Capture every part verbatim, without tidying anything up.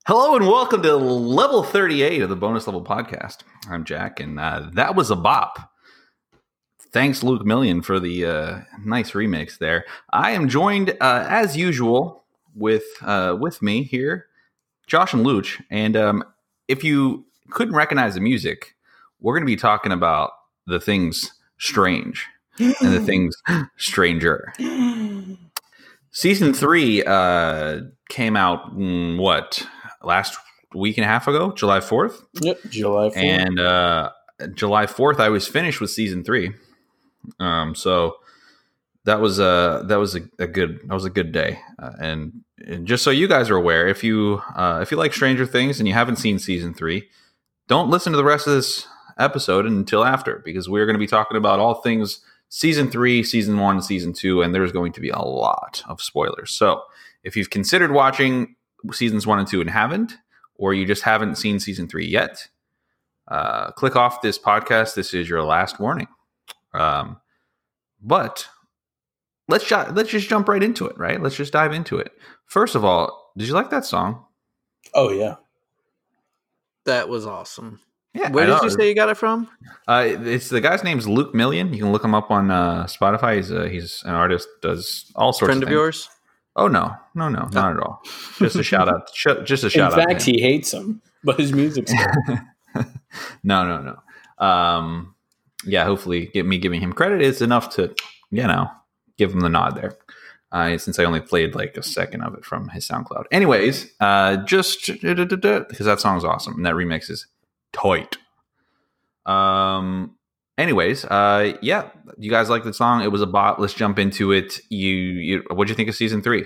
Hello and welcome to level thirty-eight of the Bonus Level Podcast. I'm Jack, and uh, that was a bop. Thanks, Luke Million, for the uh, nice remix there. I am joined, uh, as usual, with uh, with me here, Josh and Luch. And um, if you couldn't recognize the music, we're going to be talking about the things strange and the things stranger. Season three uh, came out, mm, what, last week and a half ago, July fourth? Yep, July fourth. And uh, July fourth, I was finished with season three. Um, so that was a that was a, a good that was a good day. Uh, and, and just so you guys are aware, if you uh, if you like Stranger Things and you haven't seen season three, don't listen to the rest of this episode until after, because we're going to be talking about all things season three, season one, season two, and there's going to be a lot of spoilers. So if you've considered watching seasons one and two and haven't, or you just haven't seen season three yet, uh, click off this podcast. This is your last warning. Um, but let's ju- let's just jump right into it, right? Let's just dive into it. First of all, did you like that song? Oh yeah, that was awesome. Yeah, where did you say you got it from? Uh, it's the guy's name's Luke Million. You can look him up on uh, Spotify. He's a, he's an artist, does all sorts Friend of of things. yours? Oh no, no, no, not at all. Just a shout out. Sh- just a shout out. In out. fact, he hates him, but his music's good. no, no, no. Um, yeah, hopefully, get me giving him credit is enough to, you know, give him the nod there. Uh, since I only played like a second of it from his SoundCloud. Anyways, uh, just because that song's awesome and that remix is tight. Um. Anyways, uh, yeah, you guys like the song? It was a bot. Let's jump into it. You, you what'd you think of season three?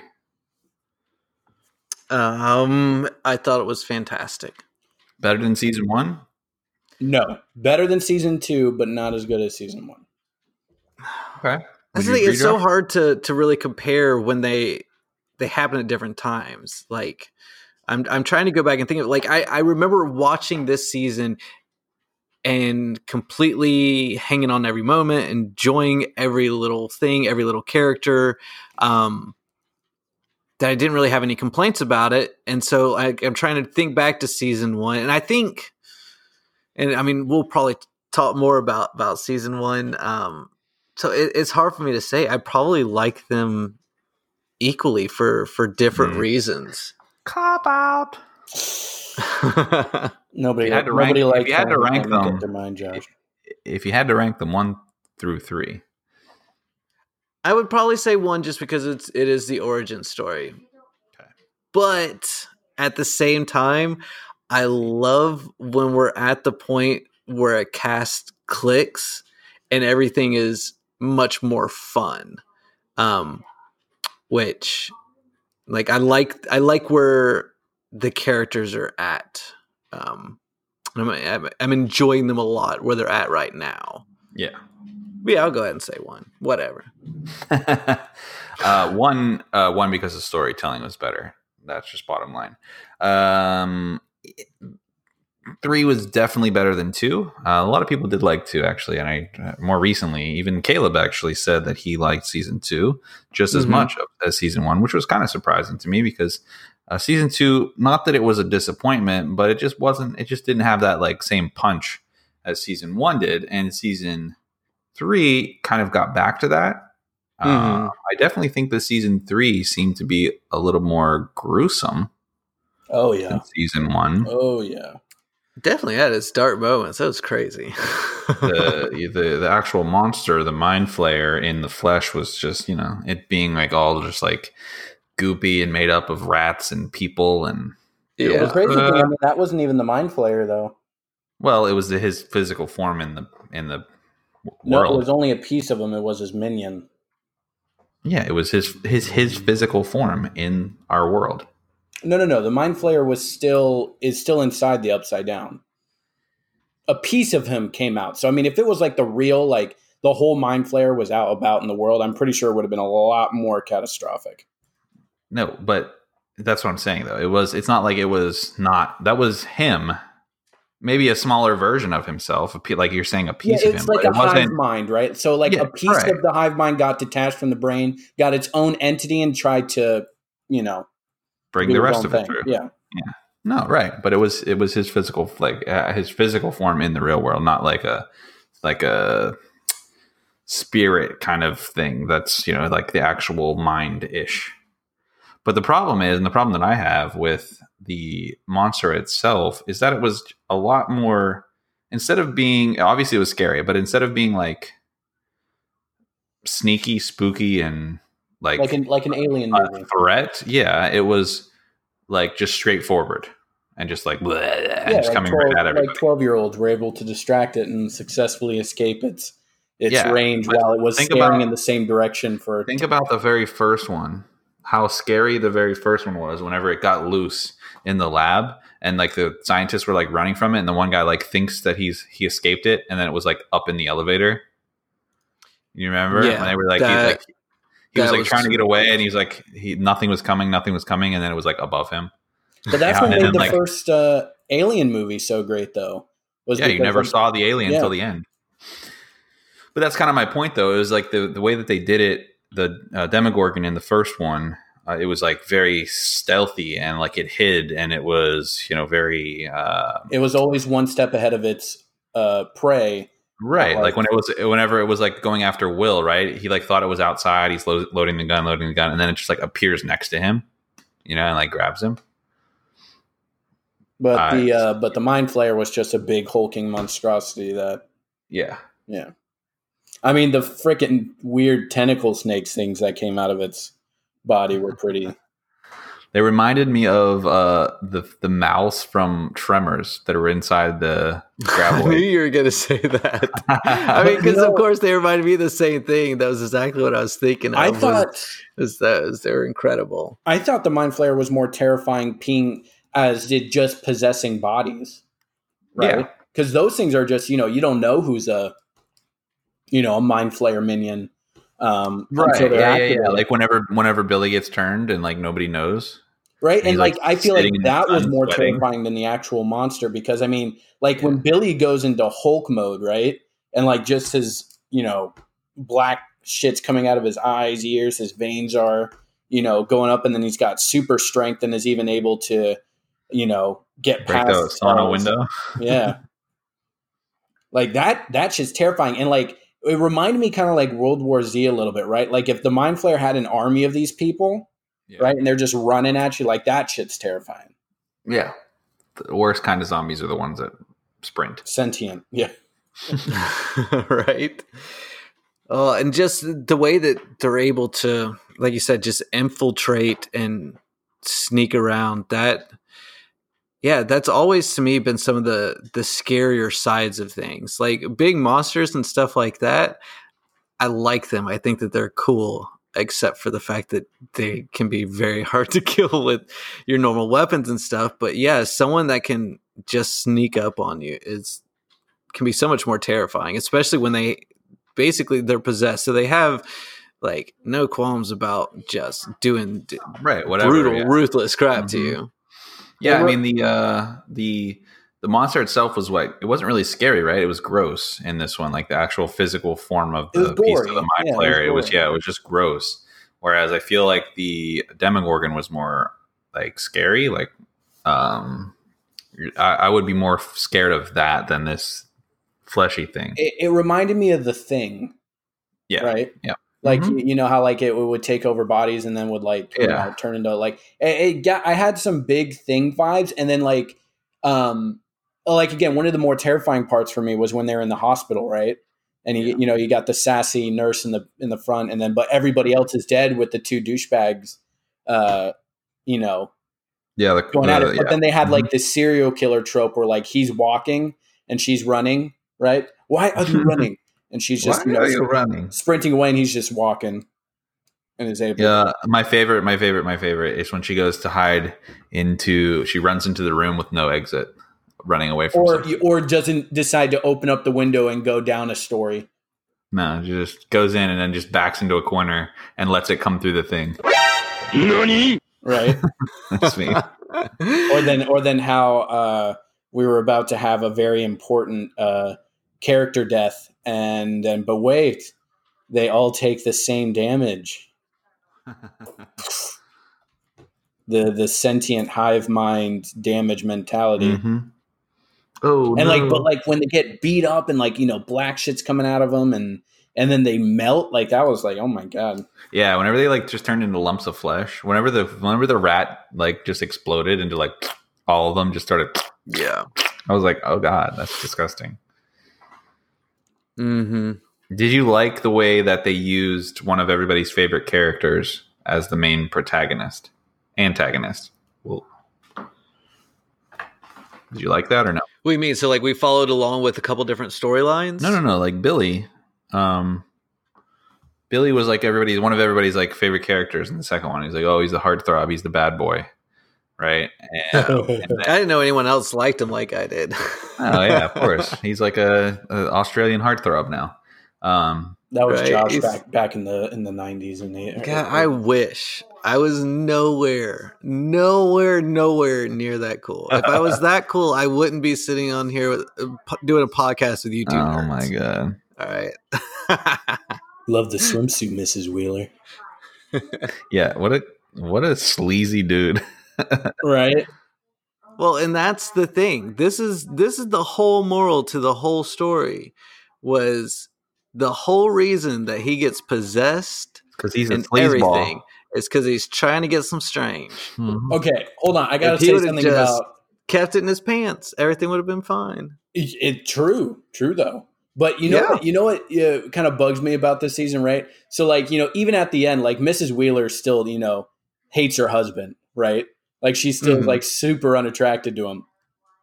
Um, I thought it was fantastic. Better than season one? No, better than season two, but not as good as season one. Okay. That's the thing, it's so hard to to really compare when they they happen at different times. Like, I'm I'm trying to go back and think of like I I remember watching this season and completely hanging on every moment, enjoying every little thing, every little character. Um, that I didn't really have any complaints about it, and so I, I'm trying to think back to season one, and I think, and I mean, we'll probably talk more about about season one. Um, so it, it's hard for me to say. I probably like them equally for for different mm. reasons. Cop out. Nobody, if you had to nobody rank, likes if you had to rank them. Their mind, Josh. If you had to rank them one through three, I would probably say one, just because it's it is the origin story. Okay. But at the same time, I love when we're at the point where a cast clicks and everything is much more fun. Um, which, like, I like I like where the characters are at. Um, I'm, I'm, I'm enjoying them a lot where they're at right now. Yeah. But yeah, I'll go ahead and say one. Whatever. uh, one, uh, one because the storytelling was better. That's just bottom line. Um, three was definitely better than two. Uh, a lot of people did like two, actually, and I uh, more recently, even Caleb actually said that he liked season two just as mm-hmm. much as season one, which was kind of surprising to me because. Uh, season two, not that it was a disappointment, but it just wasn't, it just didn't have that like same punch as season one did. And season three kind of got back to that. Mm-hmm. Uh, I definitely think that season three seemed to be a little more gruesome. Oh, yeah. Than season one. Oh, yeah. Definitely had its dark moments. That was crazy. the, the the actual monster, the mind flayer in the flesh was just, you know, it being like all just like goopy and made up of rats and people, and yeah, the crazy uh, thing, I mean, that wasn't even the mind flayer though. Well, it was the, his physical form in the in the no, world. It was only a piece of him. It was his minion. Yeah, it was his his his physical form in our world. No, no, no. The mind flayer was still is still inside the Upside Down. A piece of him came out. So I mean, if it was like the real, like the whole mind flayer was out about in the world, I'm pretty sure it would have been a lot more catastrophic. No, but that's what I'm saying, though. It was. It's not like it was not. That was him. Maybe a smaller version of himself, like you're saying, a piece yeah, of him. It's like a hive mind, right? So, like yeah, a piece right. of the hive mind got detached from the brain, got its own entity, and tried to, you know, bring the rest of thing. it through. Yeah, yeah. No, right, but it was it was his physical like uh, his physical form in the real world, not like a like a spirit kind of thing. That's you know like the actual mind ish. But the problem is, and the problem that I have with the monster itself is that it was a lot more. Instead of being obviously it was scary, but instead of being like sneaky, spooky, and like like an like an alien a movie. threat, yeah, it was like just straightforward and just like bleh, and Yeah, just like coming twelve, right at everybody. like twelve year olds were able to distract it and successfully escape its its Yeah, range but while it was think staring about- in the same direction for. Think about the very first one. How scary the very first one was whenever it got loose in the lab and like the scientists were like running from it and the one guy like thinks that he's he escaped it and then it was like up in the elevator. You remember? Yeah, when they were like, that- he, like he was that like was trying to get super away cool. and he's like he nothing was coming, nothing was coming, and then it was like above him. But that's Yeah, what and made then, the like- first uh, Alien movie so great, though. Was Yeah, you because never of- saw the alien Yeah. until the end. But that's kind of my point, though. It was like the, the way that they did it, the uh, Demogorgon in the first one, uh, it was like very stealthy and like it hid and it was, you know, very uh, It was always one step ahead of its uh, prey. right. Like- Like when it was, whenever it was like going after Will, right? He like thought it was outside. He's lo- loading the gun, loading the gun, and then it just like appears next to him, you know, and like grabs him. But Uh, the uh, but the Mind Flayer was just a big hulking monstrosity that Yeah. yeah. I mean the freaking weird tentacle snakes things that came out of its body were pretty. They reminded me of uh, the the mouse from Tremors that were inside the I knew graboid. you were going to say that. I mean, because You know- of course they reminded me of the same thing. That was exactly what I was thinking. Of, I was- thought was that was, they were incredible. I thought the Mind Flayer was more terrifying being as did just possessing bodies. Yeah. Right? Because those things are just, you know, you don't know who's a you know, a Mind Flayer minion. Um Right. until they're Yeah, yeah, yeah. activated. Like whenever whenever Billy gets turned and like nobody knows. Right. And And he's, like, like, I feel like sitting in the that was sun more sweating. terrifying than the actual monster because I mean, like when Yeah. Billy goes into Hulk mode, right? And like just his, you know, black shit's coming out of his eyes, ears, his veins are, you know, going up and then he's got super strength and is even able to, you know, get Break past the sauna walls. window. Yeah. Like that that's just terrifying. And like it reminded me kind of like World War Z a little bit, right? Like if the Mind Flayer had an army of these people, Yeah. right? And they're just running at you like that shit's terrifying. Yeah. The worst kind of zombies are the ones that sprint. Sentient. Yeah. Right. Oh, and just the way that they're able to, like you said, just infiltrate and sneak around. That, yeah, that's always to me been some of the the scarier sides of things. Like big monsters and stuff like that. I like them. I think that they're cool, except for the fact that they can be very hard to kill with your normal weapons and stuff. But yeah, someone that can just sneak up on you is can be so much more terrifying, especially when they basically they're possessed. So they have like no qualms about just doing d- Right. Whatever. brutal, yeah. ruthless crap to Mhm. you. Yeah, I They were- mean the uh, the the monster itself was what it wasn't really scary, right? It was gross in this one, like the actual physical form of It was the piece of gory. the mind Yeah, it was player. It was gory. yeah, it was just gross. Whereas I feel like the Demogorgon was more like scary. Like um, I, I would be more scared of that than this fleshy thing. It, it reminded me of The Thing, Yeah, right? yeah. Like Mhm. you, you know how like it would take over bodies and then would like you Yeah. know, turn into like it, it got. I had some big Thing vibes, and then like um like again one of the more terrifying parts for me was when they're in the hospital, right? And you Yeah. you know you got the sassy nurse in the in the front, and then but everybody else is dead with the two douchebags, uh, you know, yeah. The, going the- at it. But yeah. then they had Mhm. like this serial killer trope where like he's walking and she's running, right? Why are you running? And she's just Why you know are you running? sprinting away, and he's just walking and is able. Yeah, my favorite, my favorite, my favorite is when she goes to hide into. She runs into the room with no exit, running away from. Or something. or doesn't decide to open up the window and go down a story. No, she just goes in and then just backs into a corner and lets it come through the thing. Right. That's me. or then or then how uh, we were about to have a very important uh, character death, and then but wait, they all take the same damage. the the sentient hive mind damage mentality. Mm-hmm. Oh, and no. like, but like when they get beat up and like you know black shit's coming out of them and and then they melt, like that was like, oh my god. Yeah, whenever they like just turned into lumps of flesh, whenever the whenever the rat like just exploded into like all of them just started. Yeah, I was like, oh god, that's disgusting. Mm-hmm. Did you like the way that they used one of everybody's favorite characters as the main protagonist, antagonist? Well, did you like that or no? What do you mean? So like we followed along with a couple different storylines? No, no, no. Like Billy, um, Billy was like everybody's one of everybody's like favorite characters in the second one. He's like, oh, he's the heartthrob, he's the bad boy, right? And, uh, and then, I didn't know anyone else liked him like I did. oh yeah, of course. He's like a, a Australian heartthrob now. Um, that was right? Josh He's- back back in the in the nineties and the God, I wish I was nowhere, nowhere, nowhere near that cool. If I was that cool, I wouldn't be sitting on here with, uh, po- doing a podcast with you two. oh nerds. my god. All right. love the swimsuit, Missus Wheeler. Yeah, what a what a sleazy dude. Right. Well, and that's the thing. This is this is the whole moral to the whole story. Was the whole reason that he gets possessed Because he's a and sleazeball. everything is because he's trying to get some strange. Mhm. Okay, hold on. I gotta If he say would've something just- about Kept it in his pants. Everything would have been fine. it, it. True, true though. But you know, Yeah. what, you know what uh, kind of bugs me about this season, right? So, like, you know, even at the end, like Missus Wheeler still, you know, hates her husband, right? Like she's still Mhm. like super unattracted to him.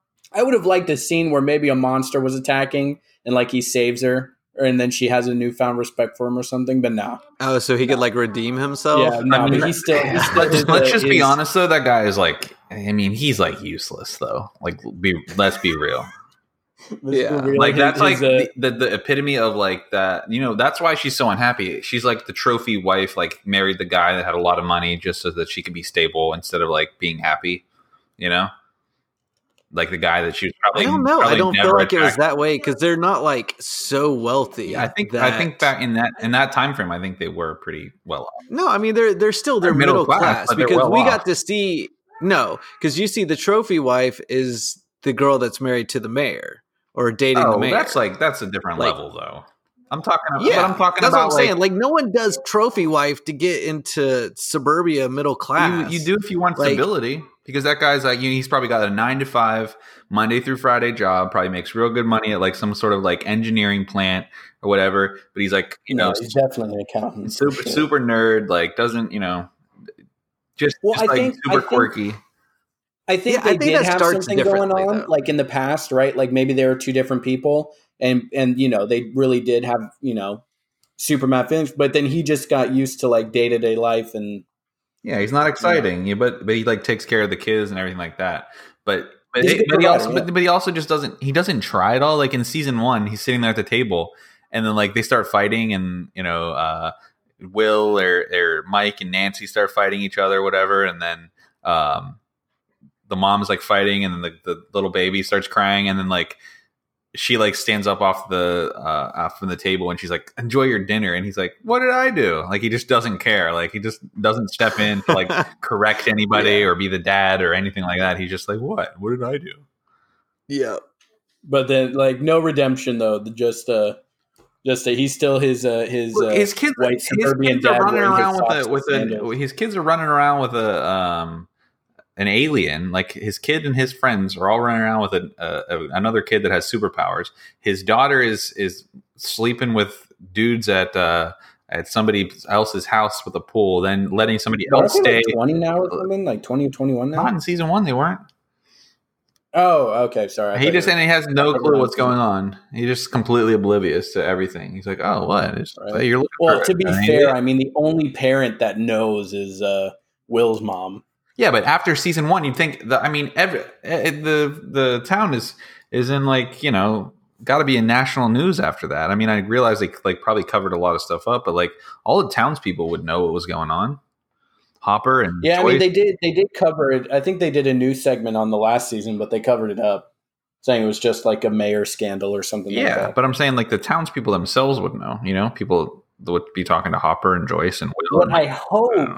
I would have liked a scene where maybe a monster was attacking and like he saves her, or, and then she has a newfound respect for him or something. But no, Oh, so he could like redeem himself? yeah, no. I mean, but he's still. He's still let's, his, let's uh, just be his- honest though, that guy is like, I mean, he's like useless though. Like, be let's be real. Yeah. Like his- that's like his, uh, the, the the epitome of like that. You know, that's why she's so unhappy. She's like the trophy wife, like married the guy that had a lot of money just so that she could be stable instead of like being happy. You know, like the guy that she was probably. I don't know. I probably don't feel never like it was attracted- that way because they're not like so wealthy. Yeah, I think that... I think back in that in that time frame, I think they were pretty well off. No, I mean they're they're still they're, They're middle, middle class, class, but they're because well we off. got to see no because you see the trophy wife is the girl that's married to the mayor or dating the Oh, mayor. that's like that's a different Like- level though. I'm talking about. yeah, but I'm talking that's about what I'm like, saying. Like no one does trophy wife to get into suburbia middle You, class. you do if you want Like- stability, because that guy's like, you know, he's probably got a nine to five Monday through Friday job, probably makes real good money at like some sort of like engineering plant or whatever. But he's like, you no, know, he's definitely an accountant. for super sure. super nerd, like doesn't you know, just, Well, just I like think- I super think- quirky. I think Yeah, I they think did that have starts something going differently, on, though. like in the past, right? Like maybe they were two different people, and and you know they really did have you know Superman feelings, but then he just got used to like day to day life, and Yeah, he's not exciting, yeah, but but he like takes care of the kids and everything like that. But but, He's a he, good but he provider, also yeah. but, but he also just doesn't he doesn't try at all. Like in season one, he's sitting there at the table, and then like they start fighting, and you know, uh, Will or or Mike and Nancy start fighting each other, whatever, and then um, the mom's like fighting, and then the, the little baby starts crying, and then like she like stands up off the uh off from the table and she's like, enjoy your dinner, and he's like, what did I do? Like he just doesn't care, like he just doesn't step in to like correct anybody Yeah. or be the dad or anything like that. He's just like, what what did I do? yeah. but then like no redemption though. The- Just uh, just uh, he's still his uh his uh, his kids white his suburban kids are dad running wearing his around with socks a with and a sandals. his kids are running around with a um an alien. Like his kid and his friends are all running around with a, a, a another kid that has superpowers. His daughter is is sleeping with dudes at uh at somebody else's house with a pool, then letting somebody Aren't else they, stay. like twenty now or something, like twenty or twenty one now. Not in season one, they weren't. Oh, okay, sorry. I He thought just you and he has no I thought you clue were what's on going on. He's just completely oblivious to everything. He's like, "Oh, what? It's, Right. You're looking Well, for to be an fair, idiot." I mean, the only parent that knows is uh, Will's mom. Yeah, but after season one, you'd think that. I mean, every eh, the the town is is in like you know got to be in national news after that. I mean, I realized they like probably covered a lot of stuff up, but like all the townspeople would know what was going on. Hopper and Yeah, I Joyce. mean, they did they did cover it. I think they did a news segment on the last season, but they covered it up, saying it was just like a mayor scandal or something like yeah, that. but I'm saying like the townspeople themselves would know. You know, people would be talking to Hopper and Joyce and Will. What and, I hope, I don't know.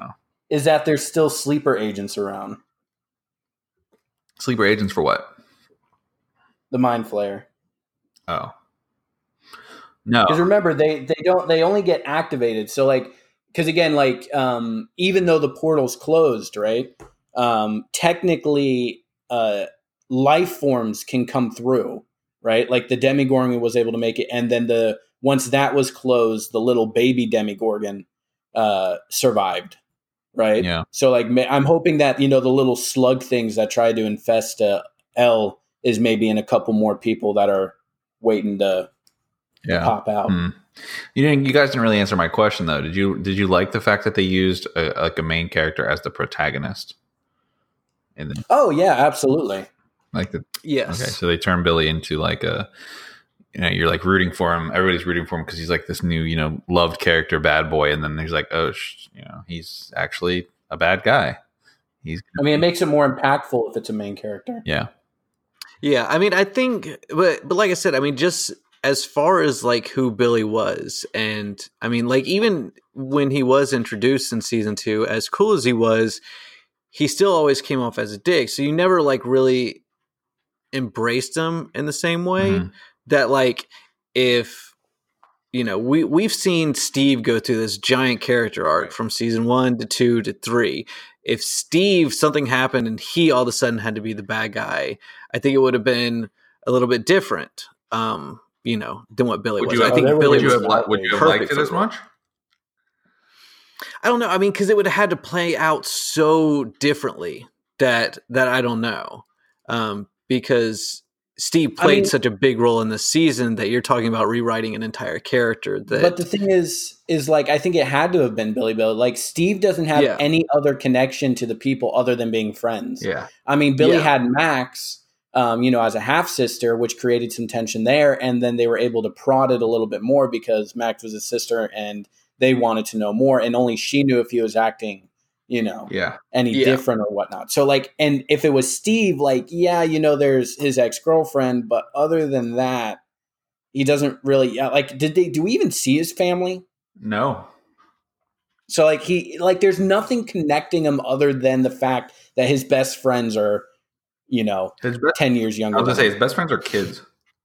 is that there's still sleeper agents around. Sleeper agents for what? The Mind Flayer. Oh. No. Because remember, they they don't they only get activated. So like, because again, like um, even though the portal's closed, right? Um, technically, uh, life forms can come through, right? Like the Demigorgon was able to make it, and then the once that was closed, the little baby Demigorgon uh, survived, right? Yeah. So like, I'm hoping that you know the little slug things that tried to infest uh, L is maybe in a couple more people that are waiting to. Yeah. Pop out. Hmm. You didn't. You guys didn't really answer my question though. Did you? Did you like the fact that they used a, like a main character as the protagonist? And then, oh yeah, absolutely. like the Yes. Okay, so they turned Billy into like a. You know, you're like rooting for him. Everybody's rooting for him because he's like this new, you know, loved character, bad boy, and then he's like, oh, sh- you know, he's actually a bad guy. He's. I mean, it makes it more impactful if it's a main character. Yeah. Yeah, I mean, I think, but but like I said, I mean, just as far as like who Billy was, and I mean, like even when he was introduced in season two, as cool as he was, he still always came off as a dick. So you never like really embraced him in the same way Mhm. that like if you know we we've seen Steve go through this giant character arc Right. from season one to two to three. If Steve something happened and he all of a sudden had to be the bad guy, I think it would have been a little bit different. Um, you know, than what Billy Would was. you? I have, think Oh, there Billy would you was have? Li- would you have perfect liked it for as the role. much? I don't know. I mean, because it would have had to play out so differently that that I don't know. Um, because Steve I played mean- such a big role in the season that you're talking about rewriting an entire character. That But the thing is, is like I think it had to have been Billy Bill. Like Steve doesn't have Yeah. any other connection to the people other than being friends. Yeah. I mean, Billy Yeah. had Max, um, you know, as a half sister, which created some tension there, and then they were able to prod it a little bit more because Max was his sister, and they wanted to know more, and only she knew if he was acting, you know, Yeah. any Yeah. different or whatnot. So like, and if it was Steve, like, yeah, you know, there's his ex girlfriend, but other than that, he doesn't really yeah, like. Did they? Do we even see his family? No. So like he like, there's nothing connecting him other than the fact that his best friends are, you know, His best, ten years younger. I was gonna than say him. his best friends are kids.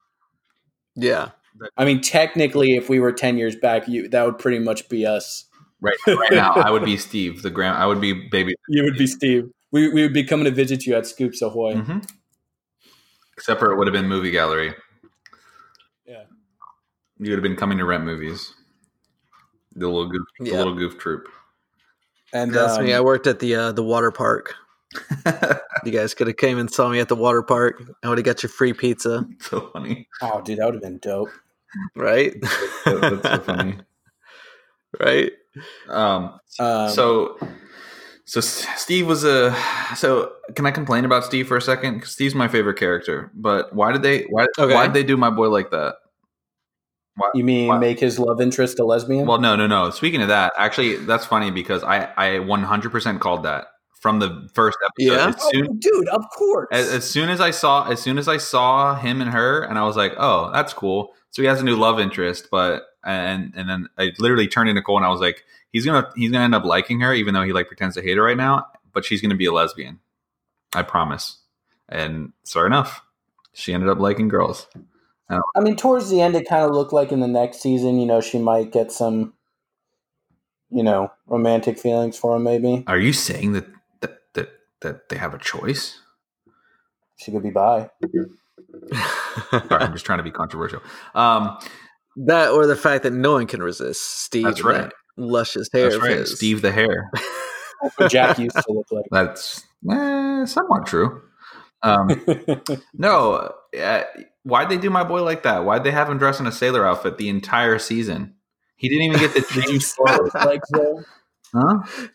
yeah, I mean, technically, if we were ten years back, you that would pretty much be us. Right. Right now, I would be Steve, the grand. I would be baby. You would be Steve. We we would be coming to visit you at Scoops Ahoy. Mm-hmm. Except for it would have been movie gallery. Yeah. You would have been coming to rent movies. The little goof, the Yeah. little goof troop. And that's um, me. I worked at the uh, the water park. You guys could have came and saw me at the water park. I would have got your free pizza, So funny. oh, dude, that would have been dope. right? That- That's so funny. Right? Um, Um, so, so S- Steve was a. So, can I complain about Steve for a second? Because Steve's my favorite character. But why did they? Why? Okay. Why did they do my boy like that? Why, you mean why- make his love interest a lesbian? Well, no, no, no. Speaking of that, actually, that's funny because I, I one hundred percent called that from the first episode. Yeah? As oh, soon, dude, of course. as, as soon as I saw, as soon as I saw him and her, and I was like, oh, that's cool. So he has a new love interest, but and and then I literally turned to Nicole and I was like, he's gonna he's gonna end up liking her, even though he like pretends to hate her right now. But she's gonna be a lesbian, I promise. And sure enough, she ended up liking girls. I mean, towards the end, it kind of looked like in the next season, you know, she might get some, you know, romantic feelings for him. Maybe Are you saying that that that, that they have a choice? she could be bi. Sorry, I'm just trying to be controversial. Um, That or the fact that no one can resist Steve. That's and right. that luscious hair that's of right, his. Steve the hair. That's what Jack used to look like. That's eh, somewhat true. Um, no, uh, why'd they do my boy like that? Why'd they have him dress in a sailor outfit the entire season? He didn't even get the Did you change. saw those legs though? Huh?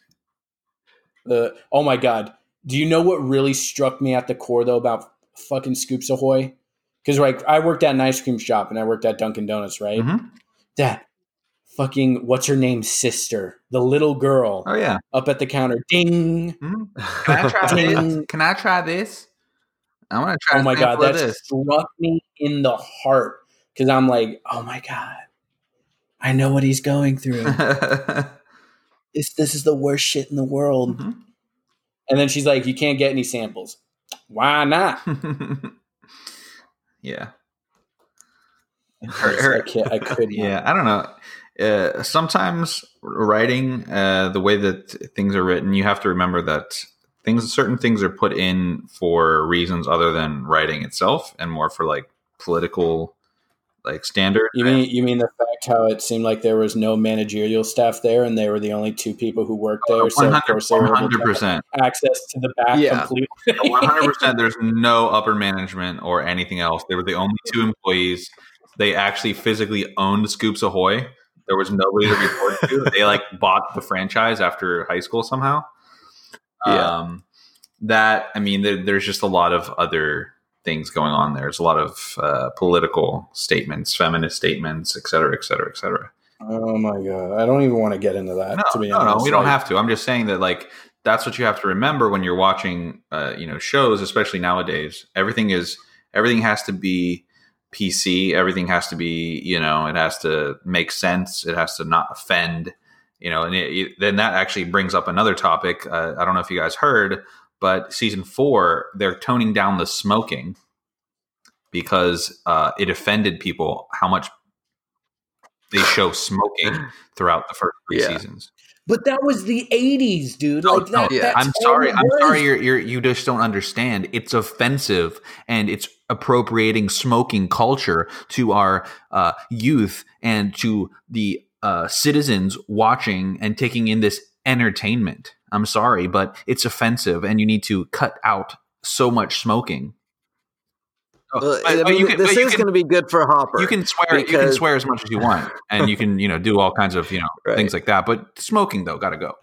The oh my god! Do you know what really struck me at the core though about fucking Scoops Ahoy? Because like I worked at an ice cream shop and I worked at Dunkin' Donuts, right? Mhm. That fucking what's her name sister, the little girl Oh yeah. up at the counter, ding. Mhm. Can I try this? Ding. Can I try this? I want to try. Oh a my god, sample of that this. struck me in the heart because I'm like, oh my god, I know what he's going through. this this is the worst shit in the world. Mm-hmm. And then she's like, you can't get any samples. Why not? Yeah. Her, her, I, can't, I could yeah, I don't know. Uh, sometimes writing, uh, the way that things are written, you have to remember that things, certain things are put in for reasons other than writing itself, and more for like political, like standard. You mean you mean the fact how it seemed like there was no managerial staff there, and they were the only two people who worked there, so of course they were able to have access to the back yeah. completely. one hundred percent. There's no upper management or anything else. They were the only two employees. They actually physically owned Scoops Ahoy. There was nobody to report to. They like bought the franchise after high school somehow. Yeah. Um, that, I mean, there, there's just a lot of other things going on there. There's a lot of uh, political statements, feminist statements, et cetera, et cetera, et cetera. Oh my God. I don't even want to get into that. No, to be no, honest. no, we don't like, have to. I'm just saying that like, that's what you have to remember when you're watching, uh, you know, shows, especially nowadays. Everything is, everything has to be P C. Everything has to be, you know, it has to make sense. It has to not offend, you know, and it, it, then that actually brings up another topic. Uh, I don't know if you guys heard, but season four, they're toning down the smoking because uh, it offended people how much they show smoking throughout the first three Yeah. seasons. But that was the eighties, dude. No, Like that. no, yeah. That's I'm all sorry. it I'm was. sorry. You're, you're you just don't understand. It's offensive, and it's appropriating smoking culture to our uh, youth and to the uh, citizens watching and taking in this entertainment. I'm sorry, but it's offensive, and you need to cut out so much smoking. Well, But- I but mean, you can- this but you is can- going to be good for Hopper. You can swear. You can because- swear as much as you want, and you can you know do all kinds of you know Right. things like that. But smoking though, gotta go.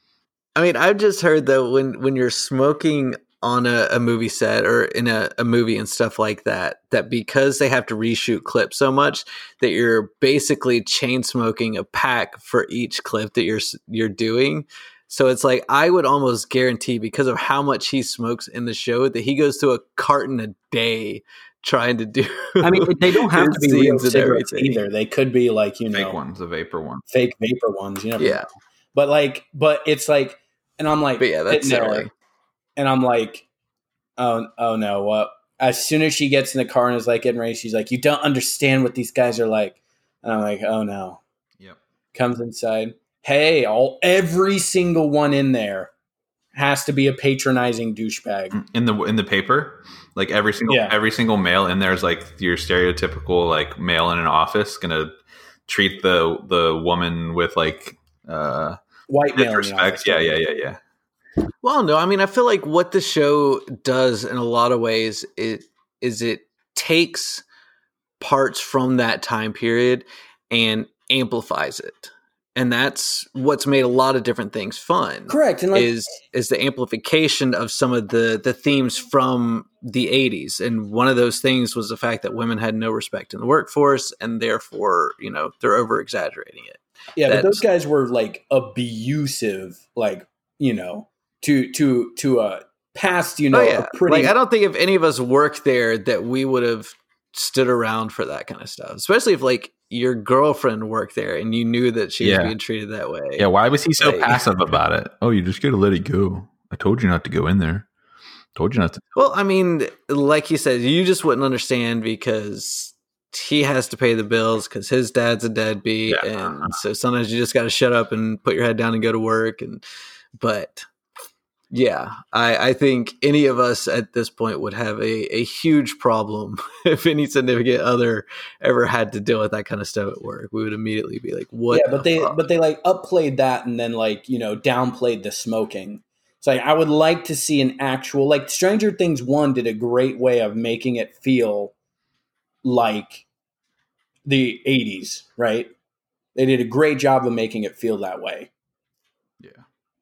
I mean, I've just heard though when when you're smoking on a, a movie set or in a, a movie and stuff like that, that because they have to reshoot clips so much that you're basically chain smoking a pack for each clip that you're you're doing. So it's like I would almost guarantee because of how much he smokes in the show that he goes through a carton a day trying to do. I mean, they don't have to his be real scenes and cigarettes everything. either. They could be like, you Fake know, ones, the vapor one. fake vapor ones. You never Yeah. know. But like, but it's like, and I'm like, But yeah, that's sitting there, silly. and I'm like, oh, oh no, what? As soon as she gets in the car and is like getting ready, she's like, you don't understand what these guys are like. And I'm like, oh no. Yep. Comes inside. Hey, all every single one in there has to be a patronizing douchebag. In the in the paper, like every single Yeah. every single male in there is like your stereotypical like male in an office gonna treat the the woman with like uh White male. in the disrespect. office. Yeah, yeah, yeah, yeah. Well, no, I mean, I feel like what the show does in a lot of ways it, is it takes parts from that time period and amplifies it. And that's what's made a lot of different things fun. Correct. And like, is is the amplification of some of the the themes from the eighties. And one of those things was the fact that women had no respect in the workforce, and therefore, you know, they're over exaggerating it. yeah, but that's- those guys were like abusive, like, you know, to to to a past, you know, Oh, yeah. a pretty Like, I don't think if any of us worked there that we would have stood around for that kind of stuff, especially if like your girlfriend worked there and you knew that she Yeah. was being treated that way. Yeah, why was he so Like- passive about it? Oh, you just gotta let it go. I told you not to go in there. Told you not to. Well, I mean, like you said, you just wouldn't understand because he has to pay the bills because his dad's a deadbeat, Yeah. and so sometimes you just got to shut up and put your head down and go to work. And but yeah, I, I think any of us at this point would have a, a huge problem if any significant other ever had to deal with that kind of stuff at work. We would immediately be like, "What?" yeah, the but they fuck? but they like upplayed that and then like, you know, downplayed the smoking. It's like I would like to see an actual like Stranger Things one did a great way of making it feel like the eighties, right? They did a great job of making it feel that way. Yeah.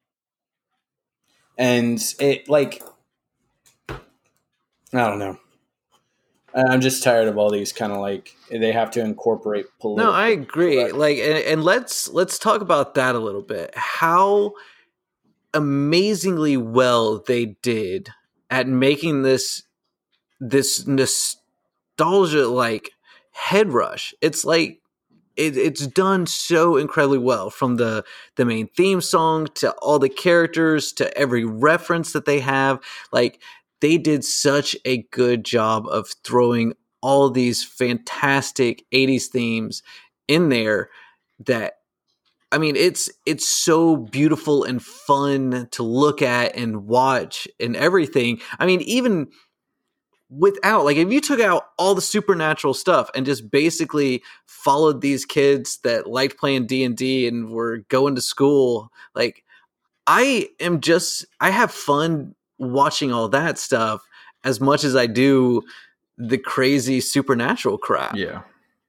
And it like I don't know. I'm just tired of all these kind of like they have to incorporate political. No, I agree. Correct. Like, and, and let's let's talk about that a little bit. How amazingly well they did at making this this nostalgia like head rush. It's like it, it's done so incredibly well, from the the main theme song to all the characters to every reference that they have. Like, they did such a good job of throwing all these fantastic eighties themes in there that, I mean, it's it's so beautiful and fun to look at and watch and everything. I mean, even without, like, if you took out all the supernatural stuff and just basically followed these kids that liked playing D and D and were going to school, like, I am just, I have fun watching all that stuff as much as I do the crazy supernatural crap. Yeah.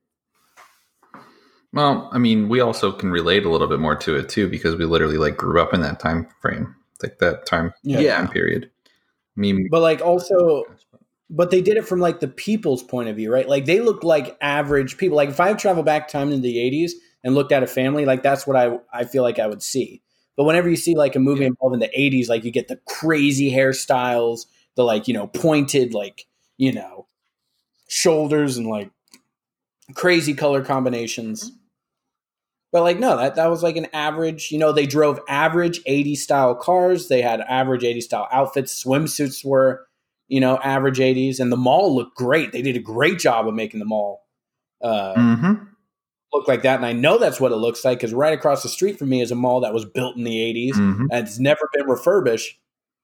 Well, I mean, we also can relate a little bit more to it too, because we literally like grew up in that time frame, like that time, Yeah. time period. I mean, But like also, but they did it from like the people's point of view, right? Like, they looked like average people. Like, if I traveled back time into the eighties and looked at a family, like, that's what I I feel like I would see. But whenever you see like a movie involved in the eighties, like, you get the crazy hairstyles, the like, you know, pointed, like, you know, shoulders and like crazy color combinations. But like, no, that, that was like an average, you know, they drove average eighties style cars. They had average eighties style outfits. Swimsuits were, you know, average eighties. And the mall looked great. They did a great job of making the mall uh, mm-hmm. look like that. And I know that's what it looks like, because right across the street from me is a mall that was built in the eighties Mm-hmm. and it's never been refurbished.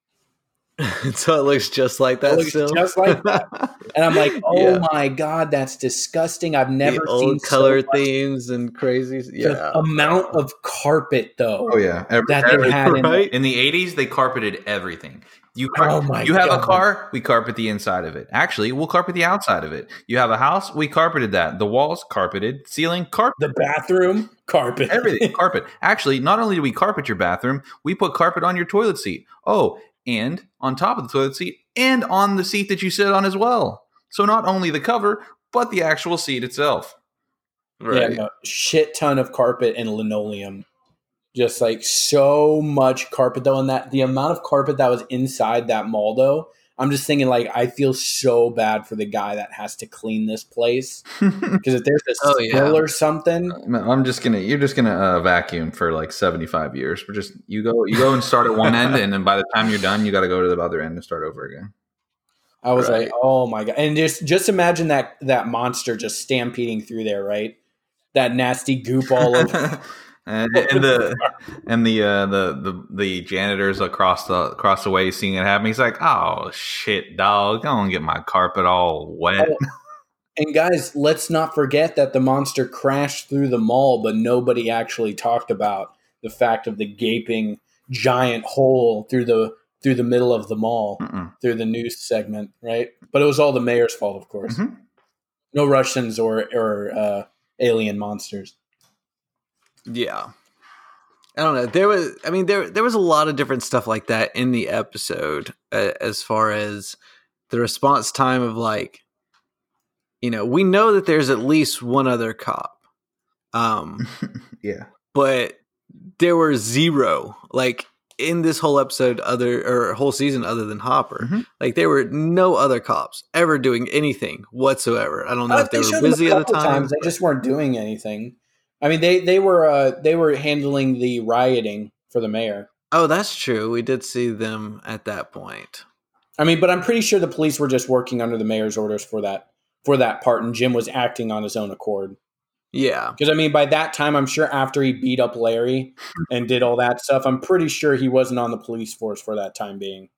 So it looks just like that. It looks still. just like that. And I'm like, oh Yeah. my God, that's disgusting. I've never the old seen color so much. themes and crazy. The Yeah. amount of carpet, though, Oh yeah, every, that they every- had in right? in the eighties, they carpeted everything. You car- Oh my you have God. a car, we carpet the inside of it. Actually, we'll carpet the outside of it. You have a house, we carpeted that. The walls carpeted, ceiling carpet. the bathroom carpet. Everything carpet. Actually, not only do we carpet your bathroom, we put carpet on your toilet seat. Oh, and on top of the toilet seat, and on the seat that you sit on as well. So not only the cover, but the actual seat itself. Right. Yeah, no, shit ton of carpet and linoleum. Just like so much carpet, though, and that the amount of carpet that was inside that mall, though, I'm just thinking, like, I feel so bad for the guy that has to clean this place, because if there's a Oh, spill yeah. or something, I'm just gonna. You're just gonna uh, vacuum for like seventy-five years. We're just you go. You go and start at one end, and then by the time you're done, you got to go to the other end and start over again. I was Right. like, oh my God. And just just imagine that that monster just stampeding through there, right? That nasty goop all over. and, and the and the uh, the the the janitors across the across the way seeing it happen. He's like, "Oh shit, dog! I don't get my carpet all wet." Oh, and guys, let's not forget that the monster crashed through the mall, but nobody actually talked about the fact of the gaping giant hole through the through the middle of the mall, Mm-mm. through the news segment, right? But it was all the mayor's fault, of course. Mhm. No Russians or or uh, alien monsters. Yeah. I don't know. There was, I mean, there there was a lot of different stuff like that in the episode, uh, as far as the response time of, like, you know, we know that there's at least one other cop, um, Yeah. but there were zero, like, in this whole episode, other or whole season, other than Hopper. Mhm. Like, there were no other cops ever doing anything whatsoever. I don't know Uh, if they, showed were them a busy at the couple time. times. They just weren't doing anything. I mean, they they were uh, they were handling the rioting for the mayor. Oh, that's true. We did see them at that point. I mean, but I'm pretty sure the police were just working under the mayor's orders for that for that part, and Jim was acting on his own accord. Yeah. Because I mean, by that time, I'm sure after he beat up Larry and did all that stuff, I'm pretty sure he wasn't on the police force for that time being.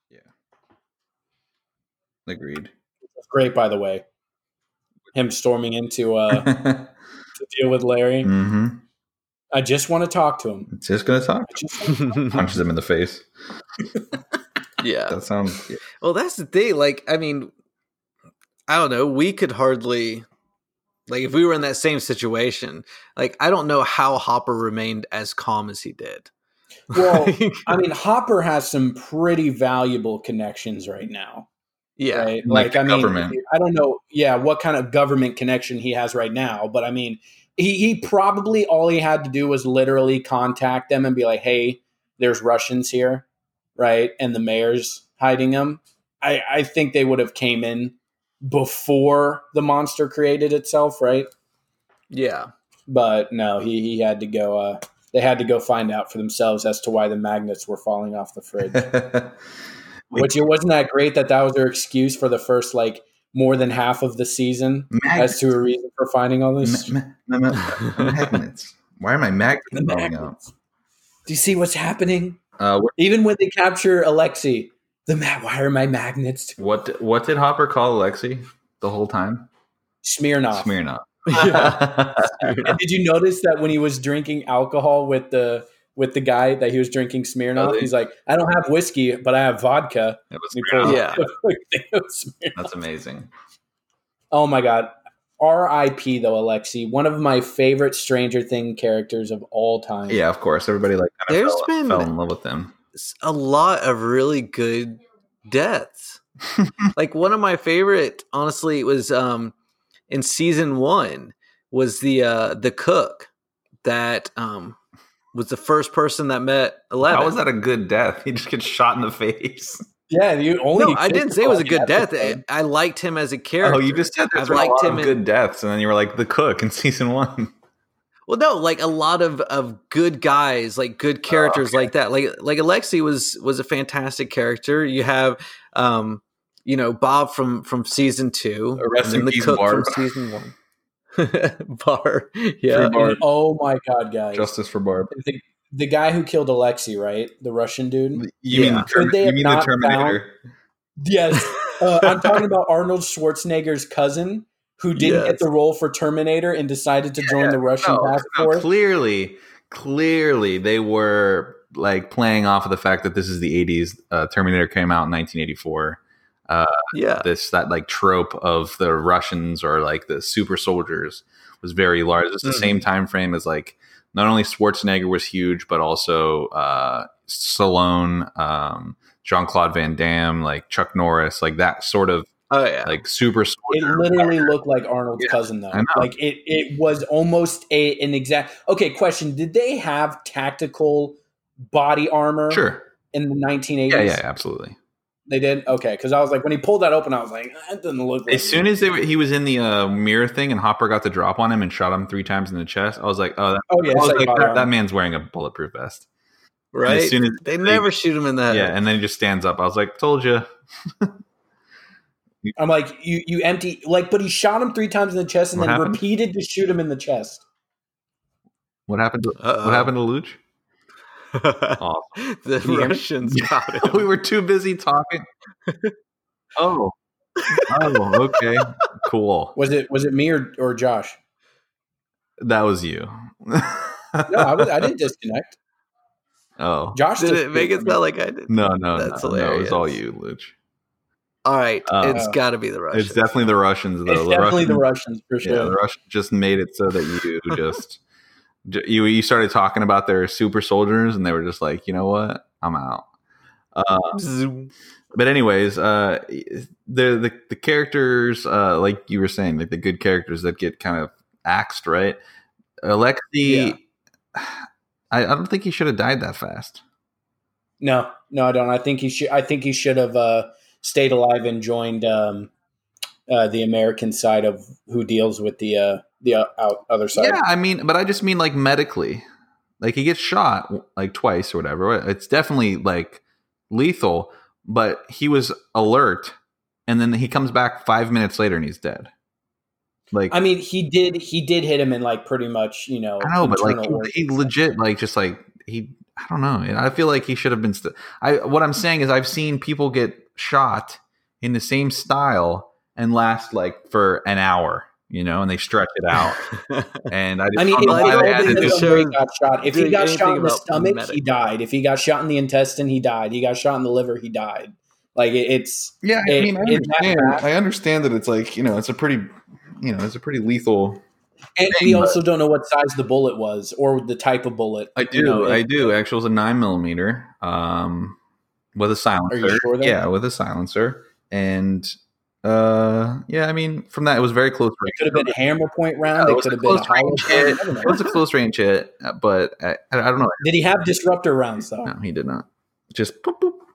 Agreed. That's great, by the way. Him storming into uh, to deal with Larry. hmm I just want to talk to him. Just gonna talk. I just want Punches him in the face. Yeah. That sounds. Yeah. Well, that's the thing. Like, I mean, I don't know. We could hardly, like, if we were in that same situation, like, I don't know how Hopper remained as calm as he did. Well, I mean, Hopper has some pretty valuable connections right now. yeah. Right? Like Like, the I mean, government. I don't know, yeah, what kind of government connection he has right now, but I mean, he, he probably all he had to do was literally contact them and be like, hey, there's Russians here, right? And the mayor's hiding them. I, I think they would have came in before the monster created itself, right? Yeah. but no, he he had to go. Uh, they had to go find out for themselves as to why the magnets were falling off the fridge. Which it wasn't that great that that was their excuse for the first like more than half of the season Magnets. as to a reason for finding all this. Ma- ma- ma- ma- magnets. Why are my magnets The falling out? magnets. Do you see what's happening? Uh, what, Even when they capture Alexei, the ma- why are my magnets? what what did Hopper call Alexei the whole time? Smirnoff. Smirnoff. Yeah. And did you notice that when he was drinking alcohol with the with the guy that he was drinking Smirnoff, Oh, they- he's like, I don't have whiskey, but I have vodka. It was He Smirnoff. pulls Yeah. out a thing of Smirnoff. That's amazing. Oh my god. R I P though, Alexei, one of my favorite Stranger Thing characters of all time. Yeah, of course. Everybody like kind of There's fell, been- fell in love with them. A lot of really good deaths. Like one of my favorite, honestly, was um in season one was the uh the cook that um was the first person that met Eleven. How was that a good death? He just gets shot in the face. Yeah, you only No, I didn't say it was a good death. I, episode. I liked him as a character. Oh, you just said there's I a liked lot him of in- good deaths, and then you were like the cook in season one. Well, no, like a lot of, of good guys, like good characters okay. like that. Like like Alexei was was a fantastic character. You have um, you know, Bob from from season two, Rest in and the peace, cook Barb. from season one. Bar. Yeah. Free Barb. Oh my god, guys. Justice for Barb. the, the guy who killed Alexei, right? The Russian dude? You Yeah. mean, Term- Could they you have mean the not Terminator? Yes. Uh, I'm talking about Arnold Schwarzenegger's cousin who didn't Yes. get the role for Terminator and decided to join the Russian No, task no, force. clearly, clearly they were like playing off of the fact that this is the eighties. Uh, Terminator came out in nineteen eighty-four. Uh, Yeah. this that like trope of the Russians or like the super soldiers was very large. It's the Mhm. same time frame as like not only Schwarzenegger was huge, but also uh, Stallone, um, Jean-Claude Van Damme, like Chuck Norris, like that sort of Oh yeah. like super It soldier. literally looked like Arnold's Yeah, cousin, though. I know. Like it, it was almost a an exact. Okay, question: did they have tactical body armor Sure. in the nineteen eighties? Yeah, yeah, absolutely. They did. Okay, because I was like, when he pulled that open, I was like, that doesn't look. Like As soon as they were, he was in the uh, mirror thing and Hopper got the drop on him and shot him three times in the chest, I was like, oh, that, Oh yeah, I it's was like like, body that, armor. that man's wearing a bulletproof vest. right. as soon as they they- never shoot him in the head. Yeah, and then he just stands up. I was like, told you. I'm like, you you empty like, but he shot him three times in the chest and What then happened? repeated to shoot him in the chest. What happened to Uh-oh. What happened to Luch? Oh, the Can you hear me? Russians got him. we were too busy talking. Oh, oh, okay, cool. Was it was it me or, or Josh? That was you. No, I was I didn't disconnect. Oh, Josh Did just it make it sound like I did? no, no, That's no, no, it was hilarious. all you, Luch. All right, Uh, it's got to be the Russians. It's definitely the Russians, though. It's the definitely the Russians- Russians for Yeah, sure. the Russians just made it so that you just j- you you started talking about their super soldiers, and they were just like, you know what, I'm out. Uh, Zoom. but anyways, uh, the the the characters, uh, like you were saying, like the good characters that get kind of axed, right? Alexei, Yeah. I, I don't think he should have died that fast. No, no, I don't. I think he should. I think he should have uh, stayed alive and joined um, uh, the American side of who deals with the uh, the uh, out, other side. Yeah, I mean, but I just mean like medically, like he gets shot like twice or whatever. It's definitely like lethal, but he was alert, and then he comes back five minutes later and he's dead. Like I mean, he did. He did hit him in like pretty much, you know. I know, but like internal he, he organs. legit like just like he. I don't know. And I feel like he should have been. St- I what I'm saying is I've seen people get shot in the same style and last like for an hour, you know, and they stretch it out. And I, just I mean, don't it know I why don't they had to think do depends it on where he shows got shot. If he doing got anything shot in the about stomach, medical. he died. If he got shot in the intestine, he died. He got shot in the liver, he died. Like it, it's Yeah, I It- mean, I it's that understand. bad. I understand that it's like you know, it's a pretty, you know, it's a pretty lethal. and we also don't know what size the bullet was or the type of bullet. I do, You know, I it- do. Actually, it was a nine millimeter, um, with a silencer. sure then? Yeah, with a silencer, and uh, yeah, I mean, from that, it was very close It range. could have been a hammer point round. Yeah, it was could a have been a close hollow range point. hit. I don't know. It was a close range hit, but I, I don't know. Did he have disruptor rounds though? No, he did not. Just poop, poop.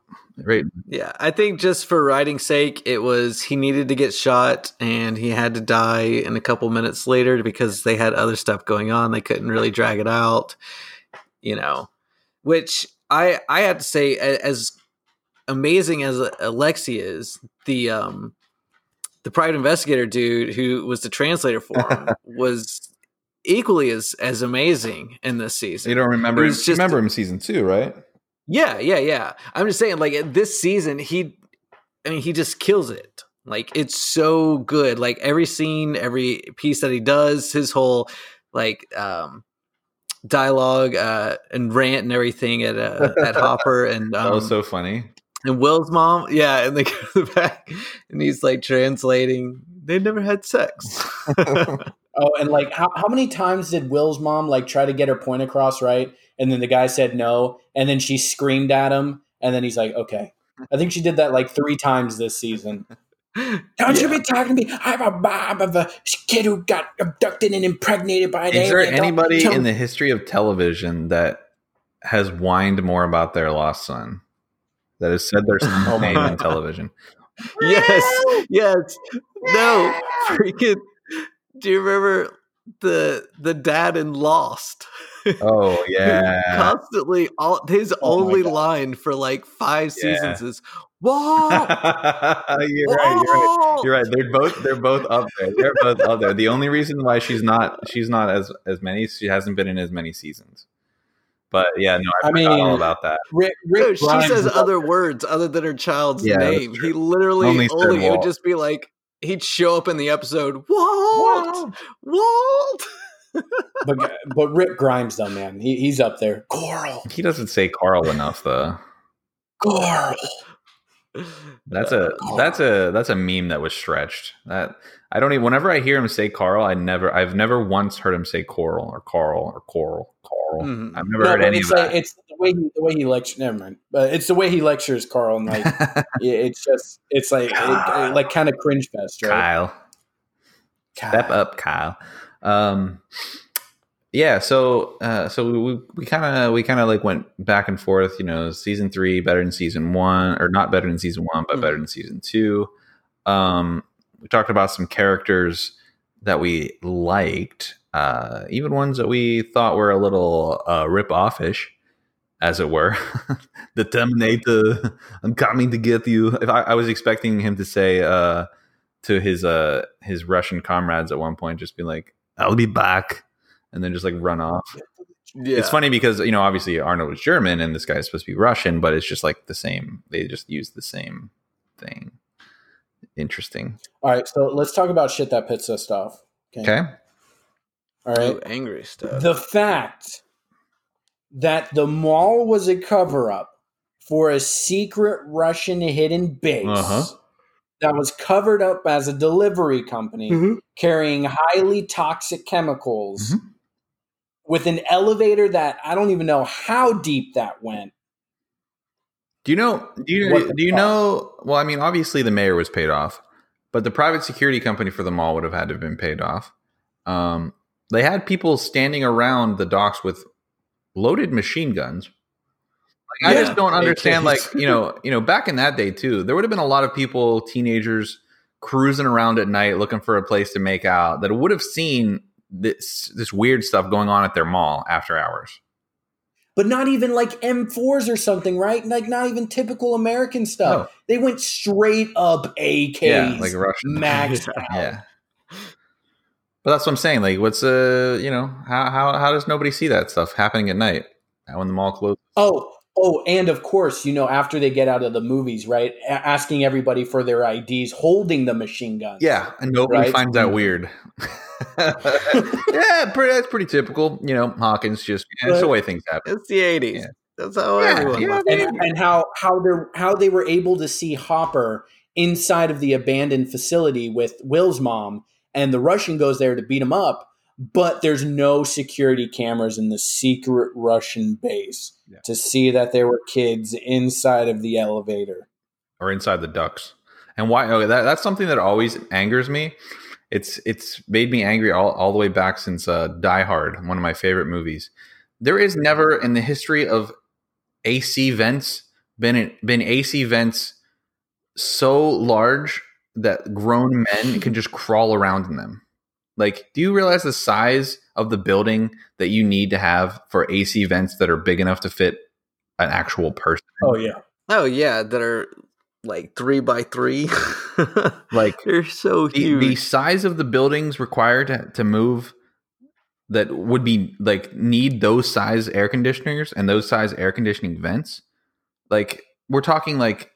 Right. Yeah, I think just for writing's sake, it was he needed to get shot and he had to die in a couple minutes later because they had other stuff going on. They couldn't really drag it out, you know. Which I I have to say, as amazing as Alexi is, the um the private investigator dude who was the translator for him was equally as as amazing in this season. You don't remember? It Him, was just- you remember him season two, right? Yeah, yeah, yeah. I'm just saying, like this season, he, I mean, he just kills it. Like it's so good. Like every scene, every piece that he does, his whole like um, dialogue uh, and rant and everything at uh, at Hopper and um, That was so funny. and Will's mom, yeah, and they go to the back and he's like translating. They never had sex. Oh, and like how, how many times did Will's mom like try to get her point across, right? And then the guy said no, and then she screamed at him, and then he's like, okay. I think she did that like three times this season. Don't Yeah. you be talking to me. I'm a mom of a kid who got abducted and impregnated by an Is there alien. Don't anybody tell in me- the history of television that has whined more about their lost son? That has said their son's Oh my name on God. television? Yes, yes. No, freaking. Do you remember the the dad in Lost? Oh yeah. Constantly, all his Oh my only God. line for like five Yeah. seasons is "Whoa, you're right. You're right. You're right. They're both they're both up there. They're both up there. The only reason why she's not she's not as as many she hasn't been in as many seasons. But yeah, no, I, I forgot mean, all about that. Rick, No, Rick she Grimes says is up other there. words other than her child's Yeah, that's name. true. He literally Only only, said it would Walt. just be like he'd show up in the episode, Walt, Walt. But, but Rick Grimes, though, man, he, he's up there. Coral, He doesn't say Carl enough though. Coral. That's a that's a that's a meme that was stretched. That I don't even. Whenever I hear him say Carl, I never I've never once heard him say Coral or Carl or Coral Coral. Mhm. I've never No, heard but any of it's like that. it's the way he, the way he lectures. Never mind. But it's the way he lectures Carl, and like it- it's just it's like it, it, like kind of cringe fest, right? Kyle, step up, Kyle. Um, yeah. So uh, so we we kind of we kind of like went back and forth. You know, season three better than season one, or not better than season one, but Mhm. better than season two. Um, we talked about some characters that we liked, uh, even ones that we thought were a little uh, rip-offish, as it were. The Terminator, I'm coming to get you. If I, I was expecting him to say uh, to his uh, his Russian comrades at one point, just be like, "I'll be back," and then just like run off. Yeah. It's funny because, you know, obviously Arnold was German and this guy is supposed to be Russian, but it's just like the same. They just use the same thing. Interesting. All right, so let's talk about shit that pissed us off. Okay. All right. Ooh, angry stuff. The fact that the mall was a cover up for a secret Russian hidden base Uh-huh. that was covered up as a delivery company Mhm. carrying highly toxic chemicals Mhm. with an elevator that I don't even know how deep that went. Do you know? Do you What the do you fuck? know? Well, I mean, obviously the mayor was paid off, but the private security company for the mall would have had to have been paid off. Um, they had people standing around the docks with loaded machine guns. Like, I Yeah, just don't understand. A Ks. Like, you know, you know, back in that day too, there would have been a lot of people, teenagers, cruising around at night looking for a place to make out that would have seen this this weird stuff going on at their mall after hours. But not even like M fours or something, right? Like not even typical American stuff. No. They went straight up A Ks, Yeah, like Russian. maxed out. Yeah. But that's what I'm saying. Like, what's uh, you know, how how how does nobody see that stuff happening at night when the mall closes? Oh, oh, and of course, you know, after they get out of the movies, right? A- asking everybody for their I Ds, holding the machine guns. Yeah, and nobody Right? finds that weird. Yeah, pretty, that's pretty typical. You know, Hawkins just yeah, it's the way things happen. It's the eighties. Yeah. That's how Yeah, everyone yeah, left. and, and how how they how they were able to see Hopper inside of the abandoned facility with Will's mom, and the Russian goes there to beat him up, but there's no security cameras in the secret Russian base Yeah. to see that there were kids inside of the elevator. Or inside the ducks. And why? Okay, that, that's something that always angers me. It's it's made me angry all, all the way back since uh, Die Hard, one of my favorite movies. There is never in the history of A C vents been been A C vents so large that grown men can just crawl around in them. Like, do you realize the size of the building that you need to have for A C vents that are big enough to fit an actual person? Oh yeah. Oh yeah, that are like three by three. Like they're so the, huge. the size of the buildings required to, to move that would be like need those size air conditioners and those size air conditioning vents. Like, we're talking like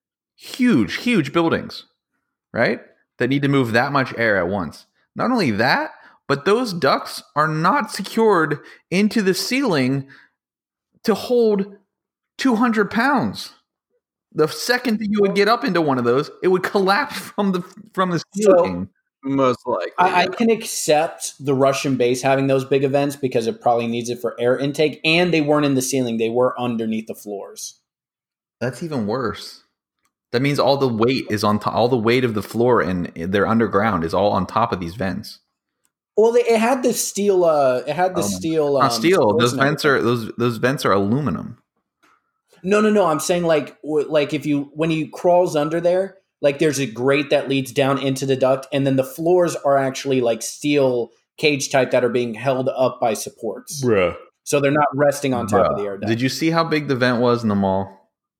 huge, huge buildings, right? That need to move that much air at once. Not only that, but those ducts are not secured into the ceiling to hold two hundred pounds. The second that you would get up into one of those, it would collapse from the from the ceiling. So, most likely. I, yeah. I can accept the Russian base having those big events because it probably needs it for air intake, and they weren't in the ceiling; they were underneath the floors. That's even worse. That means all the weight is on top. All the weight of the floor and they're underground is all on top of these vents. Well, they, it had the steel. Uh, it had the Oh, steel. Um, not steel. Those and vents everything. are those those vents are aluminum. No, no, no. I'm saying like w- like if you when you crawls under there, like there's a grate that leads down into the duct, and then the floors are actually like steel cage type that are being held up by supports. Bruh. So they're not resting on top Bruh. of the air duct. Did you see how big the vent was in the mall?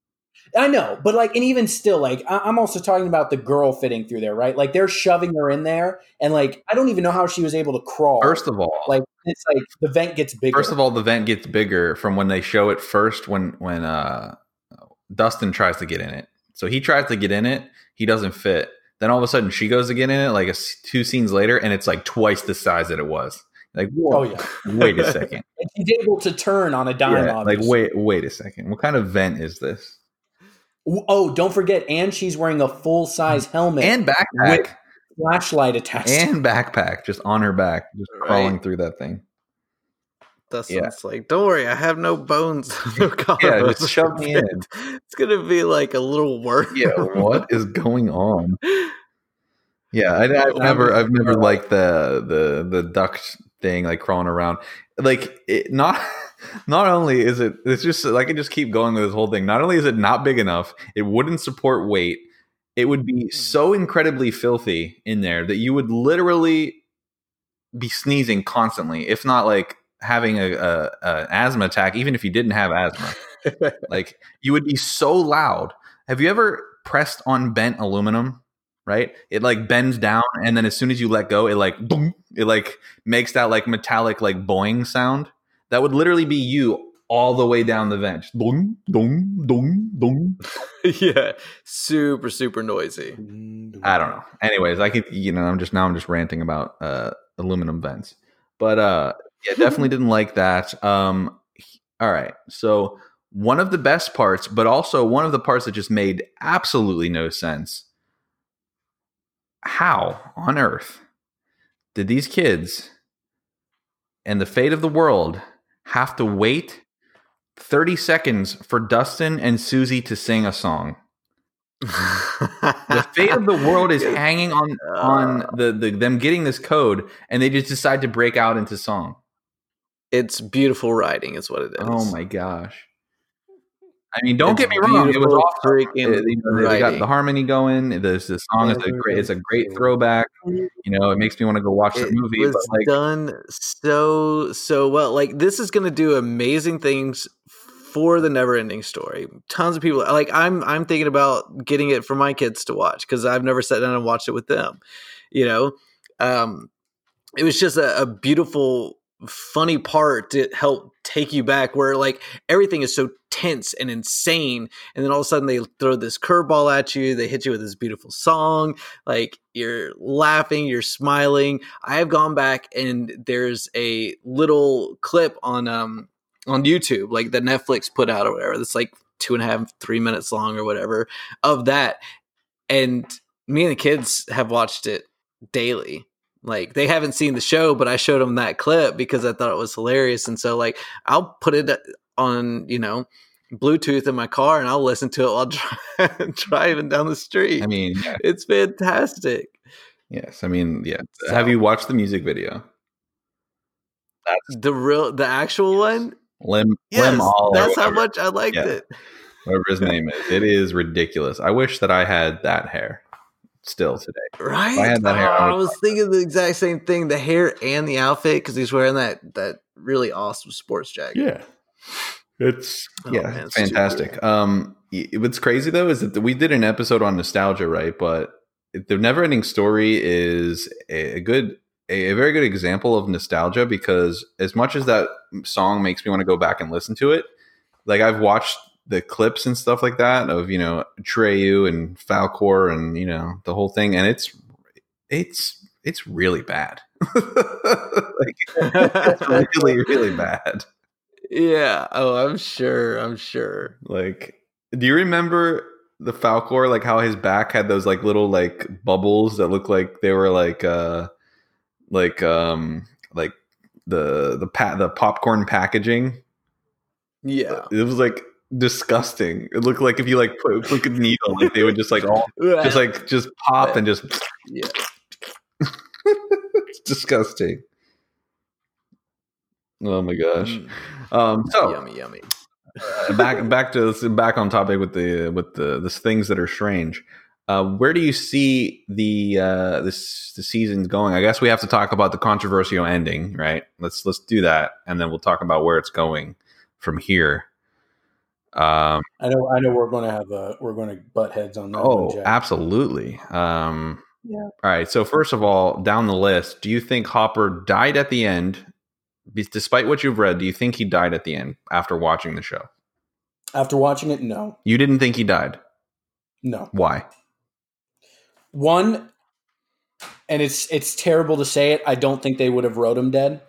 I know, but like, and even still, like, I- I'm also talking about the girl fitting through there, right? Like, they're shoving her in there, and like, I don't even know how she was able to crawl. First of all, like, it's like the vent gets bigger. First of all, the vent gets bigger from when they show it first. When when uh, Dustin tries to get in it, so he tries to get in it, he doesn't fit. Then all of a sudden, she goes to get in it, like a, two scenes later, and it's like twice the size that it was. Like, whoa, oh yeah, wait a second. And she's able to turn on a dime. Yeah, like, obviously. wait, wait a second. What kind of vent is this? Oh, don't forget, and she's wearing a full size helmet And backpack, with flashlight attached. and backpack, just on her back, just Right. crawling through that thing. Dustin's yeah. like, don't worry, I have no bones. No Yeah, just shove me in. It's gonna be like a little work. Yeah, what is going on? Yeah, I, I've never, I've never liked the the the duct thing, like crawling around. Like, it, not, not only is it, it's just like I just keep going with this whole thing. Not only is it not big enough, it wouldn't support weight. It would be so incredibly filthy in there that you would literally be sneezing constantly, if not like having a, a, a asthma attack. Even if you didn't have asthma, like you would be so loud. Have you ever pressed on bent aluminum? Right, it like bends down, and then as soon as you let go, it like boom, it like makes that like metallic like boing sound. That would literally be you all the way down the vent. Dong, dong, dong, dong. Yeah, super super noisy. I don't know. Anyways, I could, you know, I'm just now I'm just ranting about uh, aluminum vents, but uh, yeah, definitely didn't like that. Um, all right, so one of the best parts, but also one of the parts that just made absolutely no sense. How on earth did these kids and the fate of the world have to wait thirty seconds for Dustin and Susie to sing a song? The fate of the world is hanging on on the, the them getting this code, and they just decide to break out into song. It's beautiful writing, is what it is. Oh my gosh! I mean, don't It's get me wrong; it was beautiful awesome. freaking It- you know, they got writing. the harmony going. This the song is a great. It's a great throwback. You know, it makes me want to go watch the It movie. was But like, done so so well. Like, this is going to do amazing things for the Neverending Story. Tons of people like I'm. I'm thinking about getting it for my kids to watch because I've never sat down and watched it with them. You know, um, it was just a, a beautiful, funny part to help take you back where like everything is so tense and insane, and then all of a sudden they throw this curveball at you. They hit you with this beautiful song. Like, you're laughing, you're smiling. I have gone back and there's a little clip on um on YouTube, like that Netflix put out or whatever. That's like two and a half, three minutes long or whatever of that. And me and the kids have watched it daily. Like, they haven't seen the show, but I showed them that clip because I thought it was hilarious. And so like, I'll put it on, you know, Bluetooth in my car and I'll listen to it while dri- driving down the street. I mean, yeah. It's fantastic. Yes, I mean, yeah. So- Have you watched the music video? The real, the actual one. Lim, Yes, Lim all or that's how whatever. much I liked Yeah. it. whatever his name is. It is ridiculous. I wish that I had that hair still today. Right? If I had that hair, Oh, I I, would- was thinking the exact same thing. The hair and the outfit, because he's wearing that that really awesome sports jacket. Yeah. It's Oh, yeah, man, it's it's too fantastic. Um, y- what's crazy though is that we did an episode on nostalgia, right? But the Neverending Story is a, a good, a, a very good example of nostalgia because as much as that song makes me want to go back and listen to it, like I've watched the clips and stuff like that of you know Treyu and Falcor and you know the whole thing, and it's it's it's really bad. Like it's really really bad. Yeah. Oh, I'm sure. I'm sure. Like, do you remember the Falcor? Like how his back had those like little like bubbles that looked like they were like uh like um like the the pa- the popcorn packaging. Yeah. It was like disgusting. It looked like if you like put, put a needle, like they would just like all just like just pop and just yeah. it's disgusting. Oh my gosh. Mm. Um, so Yummy, yummy. uh, back back to back on topic with the with the the things that are strange. Uh, where do you see the uh, this the season's going? I guess we have to talk about the controversial ending, right? Let's let's do that, and then we'll talk about where it's going from here. Um, I know. I know. We're going to have a. We're going to butt heads on that. oh, one, Jack. absolutely. Um, Yeah. All right. So first of all, down the list, do you think Hopper died at the end? Be- Despite what you've read, do you think he died at the end after watching the show? After watching it, no, You didn't think he died. no. Why? One, and it's it's terrible to say it. I don't think they would have wrote him dead,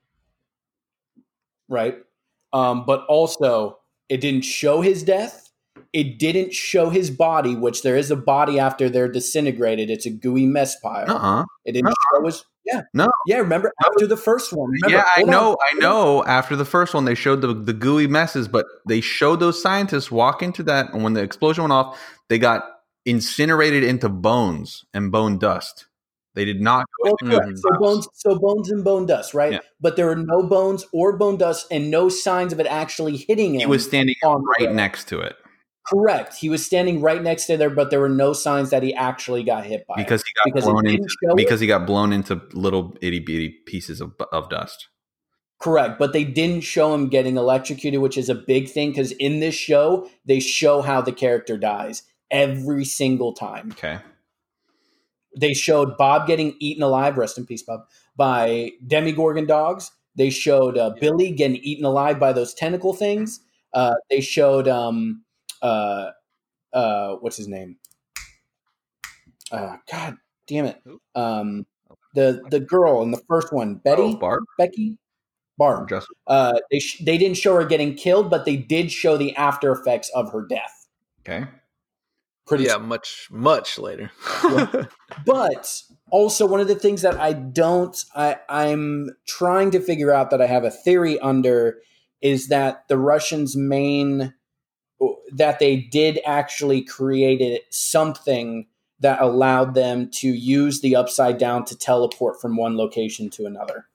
right? Um, but also, it didn't show his death. It didn't show his body, which there is a body after they're disintegrated. It's a gooey mess pile. Uh-uh. It didn't show his. Yeah, No. yeah. Remember after the first one? Remember, Yeah, I hold on. know. I know. After the first one, they showed the, the gooey messes, but they showed those scientists walk into that, and when the explosion went off, they got incinerated into bones and bone dust. They did not go Well, into correct. the So house. bones, so bones and bone dust, right? Yeah. But there were no bones or bone dust, and no signs of it actually hitting him. He was standing on the right road. next to it Correct. He was standing right next to there, but there were no signs that he actually got hit by because it. he got Because it blown didn't into show because it. he got blown into little itty bitty pieces of of dust. Correct. But they didn't show him getting electrocuted, which is a big thing because in this show, they show how the character dies every single time. Okay. They showed Bob getting eaten alive, rest in peace, Bob, by Demigorgon dogs. They showed uh, Billy getting eaten alive by those tentacle things. Uh, they showed, um, uh, uh, what's his name? Uh, God damn it. Um, the the girl in the first one, Betty, Oh, Barb? Becky, Barb. Just Uh, they sh- they didn't show her getting killed, but they did show the after effects of her death. okay. Pretty Yeah, much, much later. But also one of the things that I don't I, I'm trying to figure out that I have a theory under is that the Russians' main that they did actually created something that allowed them to use the upside down to teleport from one location to another.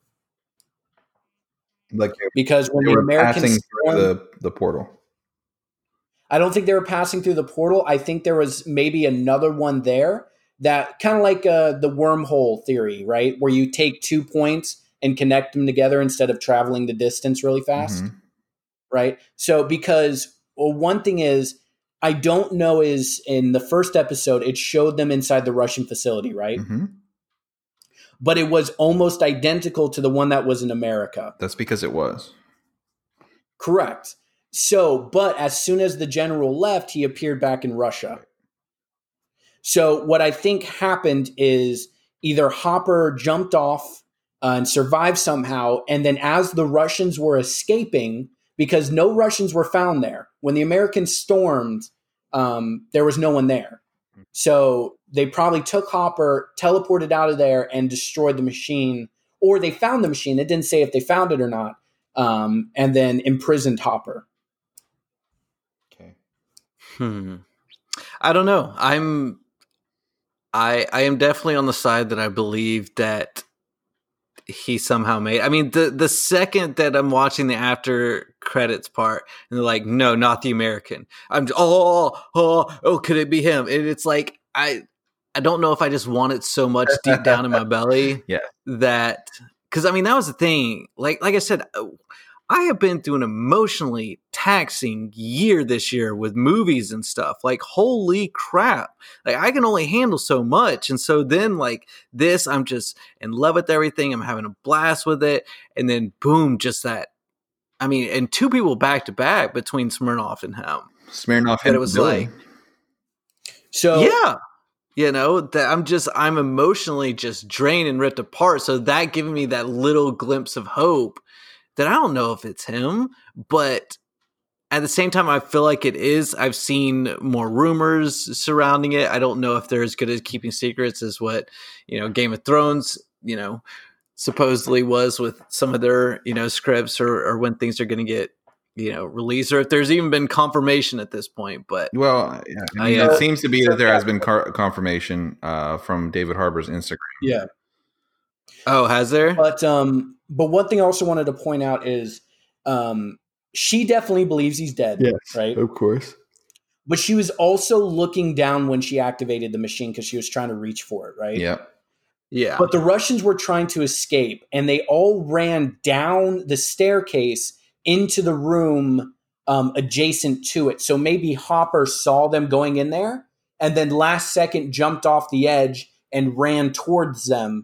Like Because when they the were Americans passing through stormed- the, the portal. I don't think they were passing through the portal. I think there was maybe another one there that kind of like uh, the wormhole theory, right? Where you take two points and connect them together instead of traveling the distance really fast, Mhm. right? So because well, one thing is, I don't know is in the first episode, it showed them inside the Russian facility, right? Mhm. But it was almost identical to the one that was in America. That's because it was. Correct. So, but as soon as the general left, he appeared back in Russia. So, what I think happened is either Hopper jumped off uh, and survived somehow, and then as the Russians were escaping, because no Russians were found there when the Americans stormed, um, there was no one there. So they probably took Hopper, teleported out of there, and destroyed the machine, or they found the machine. It didn't say if they found it or not, um, and then imprisoned Hopper. Okay. Hmm. I don't know. I'm I I am definitely on the side that I believe that he somehow made. I mean, the the second that I'm watching the after credits part, and they're like, "No, not the American." I'm just, oh, oh, oh, could it be him? And it's like I, I don't know if I just want it so much deep down in my belly, yeah, that because I mean that was the thing. Like like I said, I have been through an emotionally taxing year this year with movies and stuff. Like, holy crap. Like, I can only handle so much. And so then, like, this, I'm just in love with everything. I'm having a blast with it. And then, boom, just that. I mean, and two people back to back between Smirnoff and him. Smirnoff and it was Billy. Like, so yeah. You know, that I'm just, I'm emotionally just drained and ripped apart. So that giving me that little glimpse of hope that I don't know if it's him, but at the same time, I feel like it is. I've seen more rumors surrounding it. I don't know if they're as good at keeping secrets as what, you know, Game of Thrones, you know, supposedly was with some of their, you know, scripts or, or when things are going to get, you know, released, or if there's even been confirmation at this point. But well, yeah, I mean, I, uh, it seems to be that there has been car- confirmation uh, from David Harbour's Instagram. Yeah. Oh, has there? But um, but one thing I also wanted to point out is um, she definitely believes he's dead. Yes, right? Of course. But she was also looking down when she activated the machine because she was trying to reach for it, right? Yeah. Yeah. But the Russians were trying to escape, and they all ran down the staircase into the room um, adjacent to it. So maybe Hopper saw them going in there and then last second jumped off the edge and ran towards them.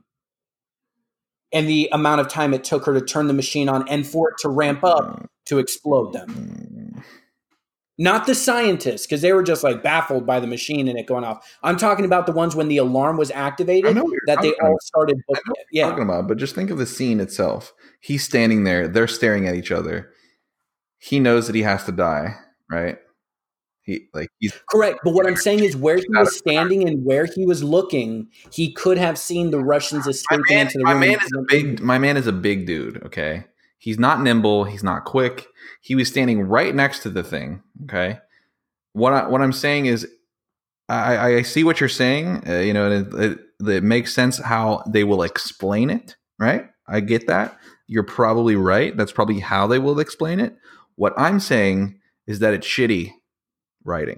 And the amount of time it took her to turn the machine on and for it to ramp up to explode them. Not the scientists, because they were just like baffled by the machine and it going off. I'm talking about the ones when the alarm was activated that they all started booking it. Yeah. Talking about, but just think of the scene itself. He's standing there. They're staring at each other. He knows that he has to die, right? He like he's correct. But what I'm saying is where he was standing and where he was looking, he could have seen the Russians escaping my man, into the my room. Man is a big, my man is a big dude, okay? He's not nimble. He's not quick. He was standing right next to the thing, okay? What, I, what I'm saying is I, I see what you're saying, uh, you know, and it, it, it makes sense how they will explain it, right? I get that. You're probably right. That's probably how they will explain it. What I'm saying is that it's shitty writing.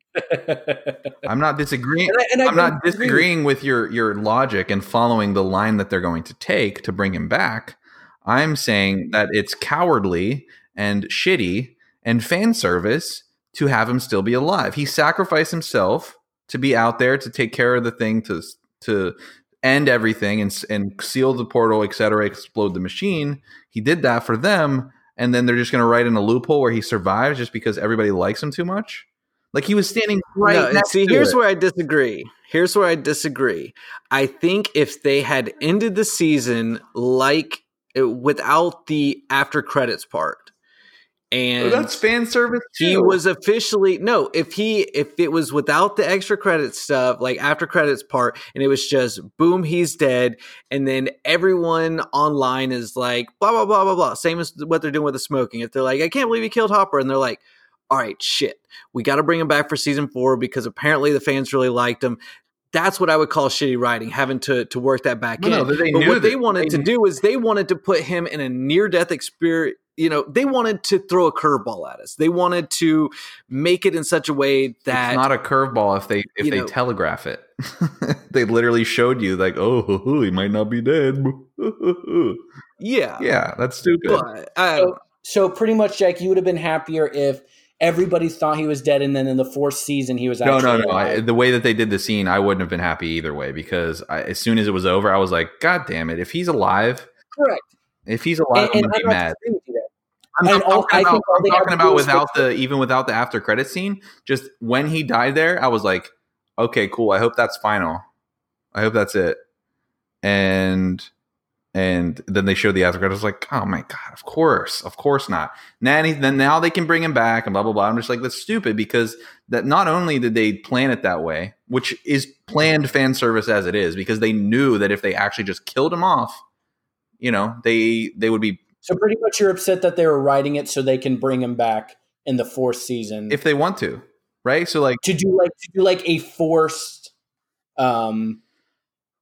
I'm not disagreeing. And I, and I I'm not disagreeing with your your logic and following the line that they're going to take to bring him back. I'm saying that it's cowardly and shitty and fan service to have him still be alive. He sacrificed himself to be out there to take care of the thing, to to end everything and and seal the portal, et cetera, explode the machine. He did that for them, and then they're just going to write in a loophole where he survives just because everybody likes him too much. Like he was standing right no, next see, to here's it. where I disagree. Here's where I disagree. I think if they had ended the season like it, without the after credits part, and well, that's fan service too. He was officially no. If he if it was without the extra credits stuff, like after credits part, and it was just boom, he's dead, and then everyone online is like blah blah blah blah blah. Same as what they're doing with the smoking. If they're like, I can't believe he killed Hopper, and they're like, all right, shit, we got to bring him back for season four because apparently the fans really liked him. That's what I would call shitty writing, having to to work that back no, in. No, they but knew what that, they wanted they to knew. do is they wanted to put him in a near death experience. You know, they wanted to throw a curveball at us. They wanted to make it in such a way that it's not a curveball if they if they know, telegraph it. They literally showed you like, oh, he might not be dead. Yeah, yeah, that's stupid. But, I, so, so pretty much, Jack, you would have been happier if everybody thought he was dead, and then in the fourth season he was actually no, no, no. alive. I, the way that they did the scene, I wouldn't have been happy either way because I, as soon as it was over, I was like, God damn it! If he's alive, correct. If he's alive, and, I'm gonna and be mad. I'm, I'm, I'm talking I about, think I'm talking about without the even without the after credit scene. Just when he died there, I was like, okay, cool. I hope that's final. I hope that's it. And and then they showed the after credit. I was like, oh my god, of course, of course not. Nanny. Then now they can bring him back and blah blah blah. I'm just like, that's stupid because that not only did they plan it that way, which is planned fan service as it is, because they knew that if they actually just killed him off, you know, they they would be. So pretty much you're upset that they were writing it so they can bring him back in the fourth season. If they want to, right? So like to do like to do like a forced um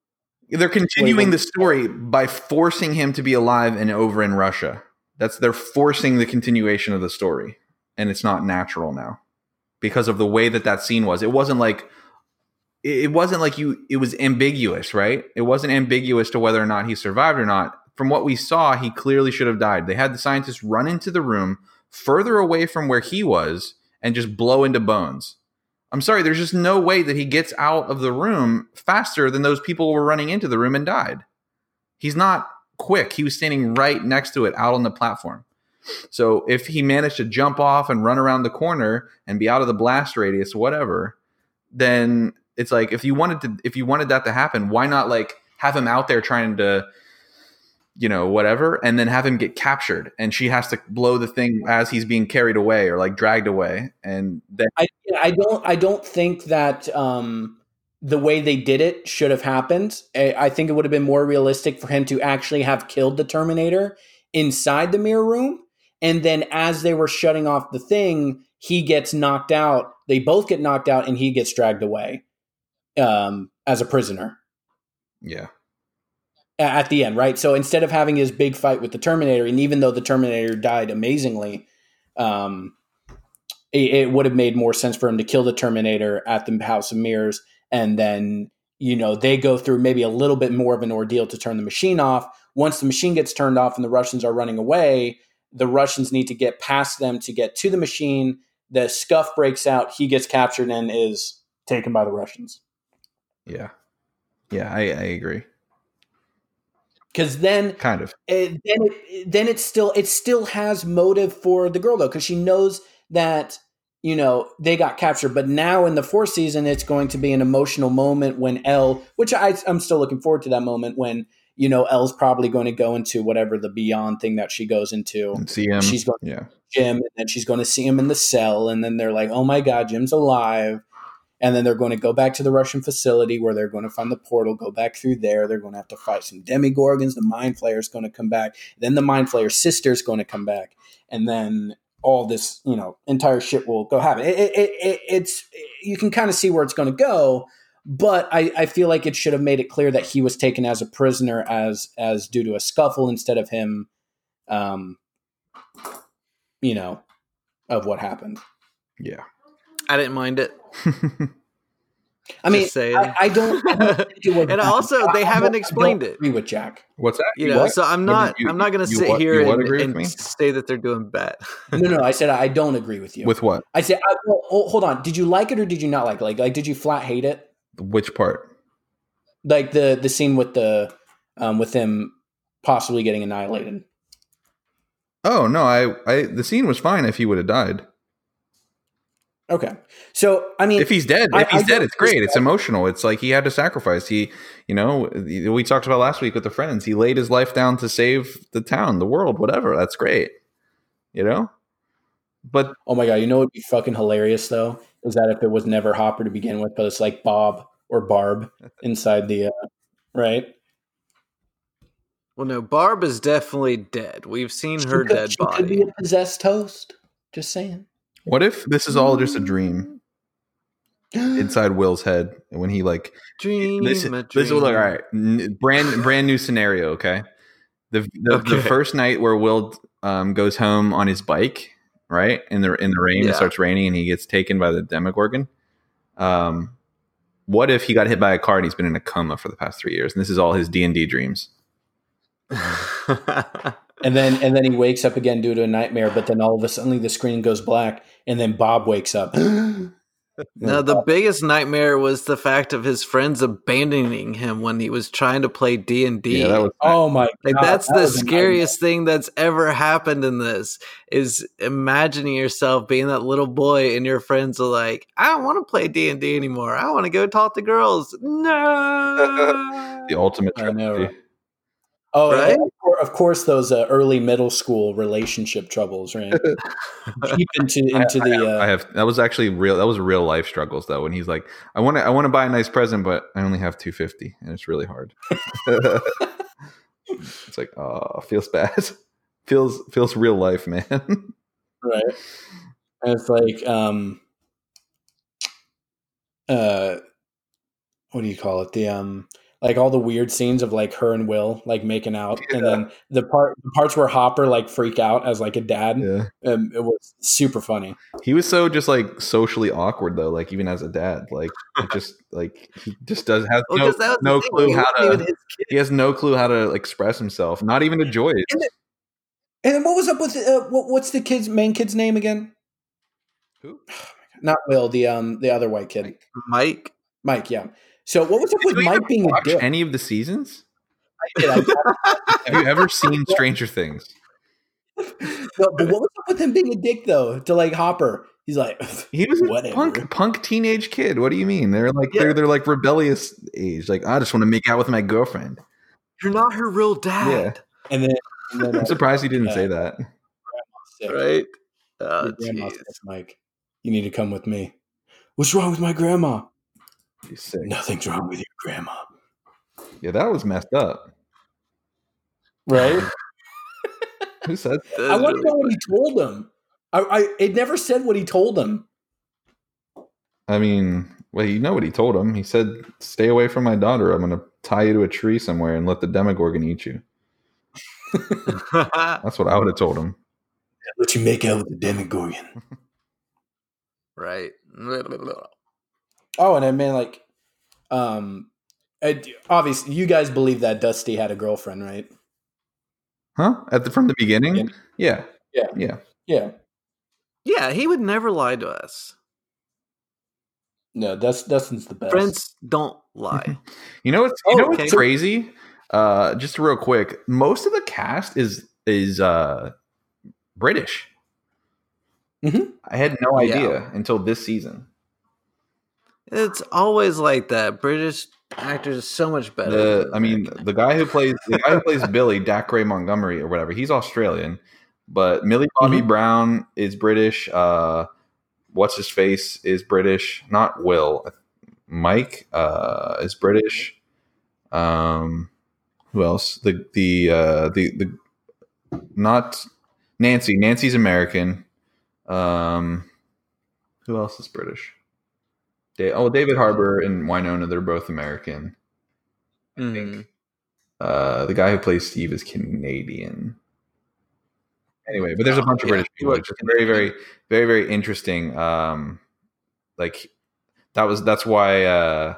They're continuing Wait, the story by forcing him to be alive and over in Russia. That's they're forcing the continuation of the story, and it's not natural now because of the way that that scene was. It wasn't like it wasn't like you. It was ambiguous, right? It wasn't ambiguous to whether or not he survived or not. From what we saw, he clearly should have died. They had the scientists run into the room further away from where he was and just blow into bones. I'm sorry, there's just no way that he gets out of the room faster than those people were running into the room and died. He's not quick. He was standing right next to it out on the platform. So if he managed to jump off and run around the corner and be out of the blast radius, whatever, then it's like if you wanted to, if you wanted that to happen, why not like have him out there trying to, you know, whatever, and then have him get captured and she has to blow the thing as he's being carried away or like dragged away. And then I, I don't, I don't think that um, the way they did it should have happened. I, I think it would have been more realistic for him to actually have killed the Terminator inside the mirror room. And then as they were shutting off the thing, he gets knocked out. They both get knocked out and he gets dragged away um, as a prisoner. Yeah. At the end, right? So instead of having his big fight with the Terminator, and even though the Terminator died amazingly, um, it, it would have made more sense for him to kill the Terminator at the House of Mirrors, and then, you know, they go through maybe a little bit more of an ordeal to turn the machine off. Once the machine gets turned off and the Russians are running away, the Russians need to get past them to get to the machine. The scuff breaks out. He gets captured and is taken by the Russians. Yeah. Yeah, I, I agree. Because then, kind of, it, then it, then it still it still has motive for the girl though, because she knows that, you know, they got captured. But now in the fourth season, it's going to be an emotional moment when Elle, which I, I'm still looking forward to that moment when, you know, Elle's probably going to go into whatever the beyond thing that she goes into. And see him. She's going yeah. to Jim, and then she's going to see him in the cell, and then they're like, "Oh my God, Jim's alive." And then they're going to go back to the Russian facility where they're going to find the portal, go back through there. They're going to have to fight some Demigorgons. The Mind Flayer is going to come back. Then the Mind Flayer's sister is going to come back. And then all this, you know, entire shit will go happen. It, it, it, it's, you can kind of see where it's going to go. But I, I feel like it should have made it clear that he was taken as a prisoner as, as due to a scuffle instead of him, um, you know, of what happened. Yeah. I didn't mind it. I mean, I, I don't. I don't think it was and also, they I, haven't I explained don't it. Agree with Jack. What's that? You know, what? so I'm not. You, I'm not going to sit what, here and, agree and say that they're doing bad. no, no. I said I don't agree with you. With what? I said. I, well, hold on. Did you like it or did you not like it? Like, like, did you flat hate it? Which part? Like the the scene with the um, with him possibly getting annihilated. Oh no! I, I the scene was fine if he would have died. Okay, so I mean, if he's dead, I, if he's I dead, it's great. It's emotional. It's like he had to sacrifice. He, you know, we talked about last week with the friends. He laid his life down to save the town, the world, whatever. That's great. You know, but oh my God, you know what would be fucking hilarious though is that if it was never Hopper to begin with, but it's like Bob or Barb inside the uh, right. Well, no, Barb is definitely dead. We've seen She her could, dead she body. Could be a possessed toast. Just saying. What if this is all just a dream inside Will's head when he like dream? This, a this dream. will look all right. Brand brand new scenario. Okay, the the, Okay. the first night where Will um, goes home on his bike, right in the in the rain, Yeah. it starts raining, and he gets taken by the Demogorgon. Um, what if he got hit by a car and he's been in a coma for the past three years, and this is all his D and D dreams? And then and then he wakes up again due to a nightmare, but then all of a sudden the screen goes black and then Bob wakes up. No, the biggest nightmare was the fact of his friends abandoning him when he was trying to play D and D. Yeah, that was Oh my Like God, that's that the was a scariest thing that's ever happened in this is imagining yourself being that little boy and your friends are like, I don't want to play D and D anymore. I want to go talk to girls. No. the ultimate I know, tragedy. right? Oh, Right? and of cour- of course, those uh, early middle school relationship troubles, right? Deep into into I, the. I, have, Uh, I have that was actually real. That was real life struggles though. When he's like, I want to, I want to buy a nice present, but I only have two fifty, and it's really hard. It's like, oh, feels bad. feels feels real life, man. right. And it's like, um, uh, what do you call it? The um, like all the weird scenes of like her and Will like making out, yeah. and then the part the parts where Hopper like freak out as like a dad. Yeah, um, it was super funny. He was so just like socially awkward though, like even as a dad, like it just like he just does has well, no no clue how to. He has no clue how to express himself, not even enjoy it. And then, and then what was up with uh, what, what's the kid's main kid's name again? Who? Not Will, the um the other white kid, Mike. Mike, yeah. So what was up with Mike being a dick? Any of the seasons? I did. I Have you ever seen Stranger Things? No, but what was up with him being a dick though to like Hopper? He's like, he was a punk punk teenage kid. What do you mean? They're like yeah. they're they're like rebellious age. Like I just want to make out with my girlfriend. You're not her real dad. Yeah. And then, and then I'm surprised he didn't uh, say that. Right? Oh, grandma's sick, Mike. You need to come with me. What's wrong with my grandma? She's sick. Nothing's wrong with your grandma. Yeah, that was messed up. Right? Who said that? I want to know what he told him. I, I it never said what he told him. I mean, well, you know what he told him. He said, "Stay away from my daughter. I'm going to tie you to a tree somewhere and let the Demogorgon eat you." That's what I would have told him. Let you make out with the Demogorgon. Right. Oh, and I mean, like, um, obviously, you guys believe that Dusty had a girlfriend, right? Huh? At the from the beginning? Yeah. Yeah. Yeah. Yeah. Yeah. He would never lie to us. No, Dust, Dustin's the best. Friends don't lie. You know what's you oh, know what's okay. crazy? Uh, just real quick, most of the cast is is uh, British. Mm-hmm. I had no idea yeah. until this season. It's always like that. British actors are so much better. The, I mean, the guy who plays the guy who plays Billy, Dacre Montgomery or whatever, he's Australian, but Millie Bobby mm-hmm. Brown is British. Uh, what's his face is British. Not Will. Mike uh, is British. Um, who else? The the uh, the the not Nancy. Nancy's American. Um, who else is British? Da- oh, David Harbour and Winona, they're both American. I mm. think. Uh, the guy who plays Steve is Canadian. Anyway, but there's a bunch oh, of British yeah. people. It's just very, very, very, very interesting. Um, like that was that's why, uh,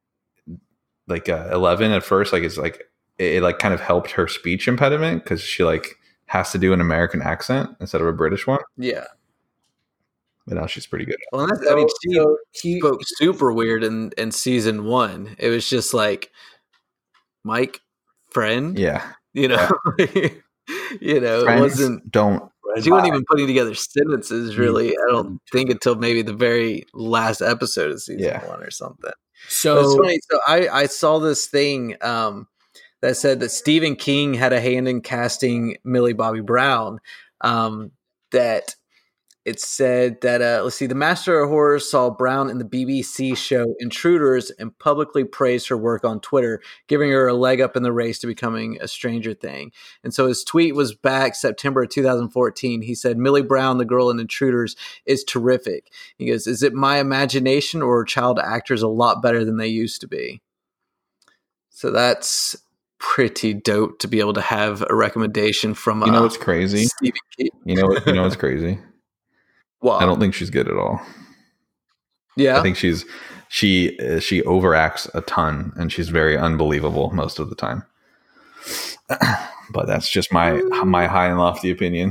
like uh, Eleven at first, like it's like it, it like kind of helped her speech impediment because she like has to do an American accent instead of a British one. Yeah. But now she's pretty good. Well, that's, I mean, she so he, spoke super weird in, in season one. It was just like, Mike, friend. Yeah. You know, yeah. you know, Friends it wasn't. Don't. She wasn't even putting together sentences, really. I don't think until maybe the very last episode of season yeah. one or something. So it's funny. So I, I saw this thing um, that said that Stephen King had a hand in casting Millie Bobby Brown. Um, that. It said that, uh, let's see, the Master of Horror saw Brown in the B B C show Intruders and publicly praised her work on Twitter, giving her a leg up in the race to becoming a Stranger Thing. And so his tweet was back September of two thousand fourteen. He said, Millie Brown, the girl in Intruders, is terrific. He goes, is it my imagination or are child actors a lot better than they used to be? So that's pretty dope to be able to have a recommendation from You know uh, what's crazy? Stephen King. You know what, you know what's crazy? Wow. I don't think she's good at all. Yeah, I think she's she uh, she overacts a ton, and she's very unbelievable most of the time. But that's just my my high and lofty opinion.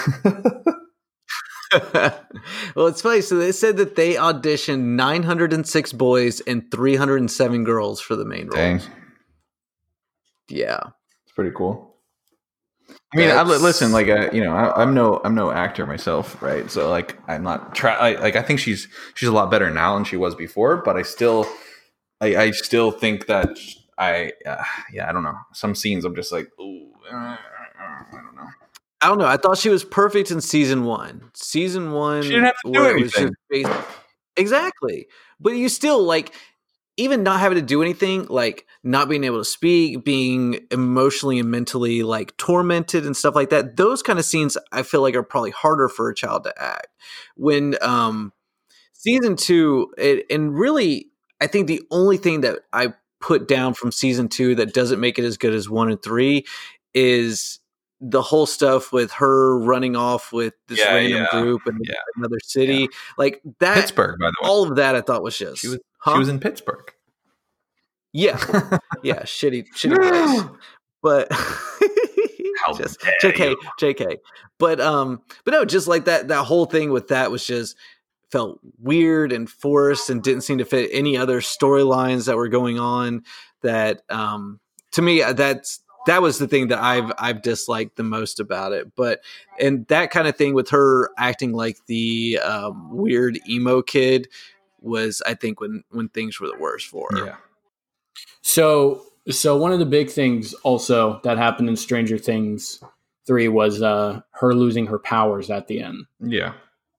Well, it's funny. So they said that they auditioned nine hundred six boys and three hundred seven girls for the main role. Dang. Yeah, it's pretty cool. I mean, I, listen, like, uh, you know, I, I'm no, I'm no actor myself, right? So, like, I'm not try. I, like, I think she's she's a lot better now than she was before, but I still, I, I still think that I, uh, yeah, I don't know. Some scenes, I'm just like, ooh, uh, I don't know. I don't know. I thought she was perfect in season one. Season one, she didn't have to do anything. Based, exactly, but you still like. Even not having to do anything, like not being able to speak, being emotionally and mentally like tormented and stuff like that, those kind of scenes I feel like are probably harder for a child to act. When um, season two, it, and really, I think the only thing that I put down from season two that doesn't make it as good as one and three is the whole stuff with her running off with this Yeah, random yeah, group in yeah, another city. yeah. Like that, Pittsburgh, by the way. all of that I thought was just, She was huh? she was in Pittsburgh. Yeah, yeah, shitty, shitty place. But just J K, you. J K. But um, but no, just like that, that whole thing with that was just felt weird and forced and didn't seem to fit any other storylines that were going on. That um, to me, that's that was the thing that I've I've disliked the most about it. But and that kind of thing with her acting like the um, weird emo kid was, I think, when when things were the worst for her. Yeah. So, so one of the big things also that happened in Stranger Things three was uh, her losing her powers at the end. Yeah.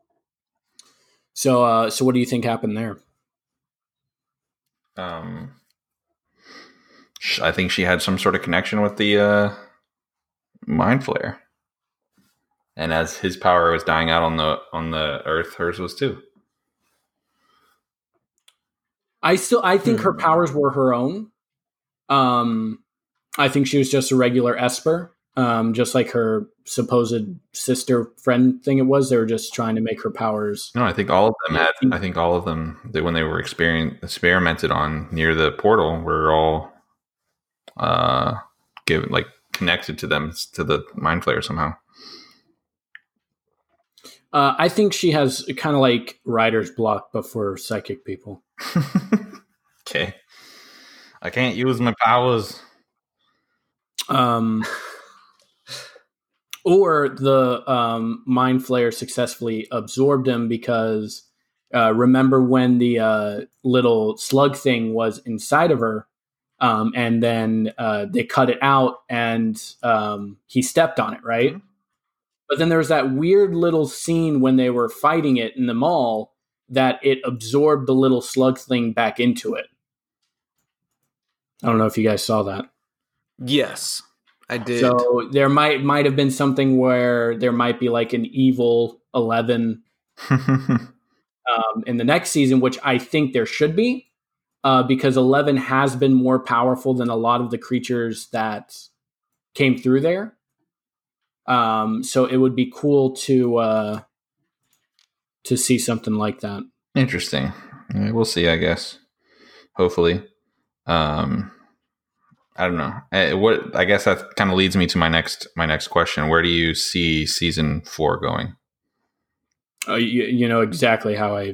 So, uh, so what do you think happened there? Um, I think she had some sort of connection with the uh, Mind Flayer, and as his power was dying out on the on the Earth, hers was too. I still, I think Hmm. her powers were her own. Um, I think she was just a regular Esper, um, just like her supposed sister friend thing. It was they were just trying to make her powers. No, I think all of them Yeah. had. I think all of them, they, when they were experien experimented on near the portal, were all uh, given like connected to them to the Mind Flayer somehow. Uh, I think she has kind of like writer's block, but for psychic people. Okay, I can't use my powers. Um, or the um, Mind Flayer successfully absorbed him because uh, remember when the uh, little slug thing was inside of her, um, and then uh, they cut it out and um, he stepped on it, right? Mhm. But then there was that weird little scene when they were fighting it in the mall that it absorbed the little slug thing back into it. I don't know if you guys saw that. Yes, I did. So there might might have been something where there might be like an evil Eleven um, in the next season, which I think there should be, uh, because Eleven has been more powerful than a lot of the creatures that came through there. Um, so it would be cool to uh, to see something like that. Interesting. Yeah, we'll see, I guess. Hopefully. Um, I don't know. I, what I guess that kind of leads me to my next my next question. Where do you see season four going? Uh, you, you know exactly how I.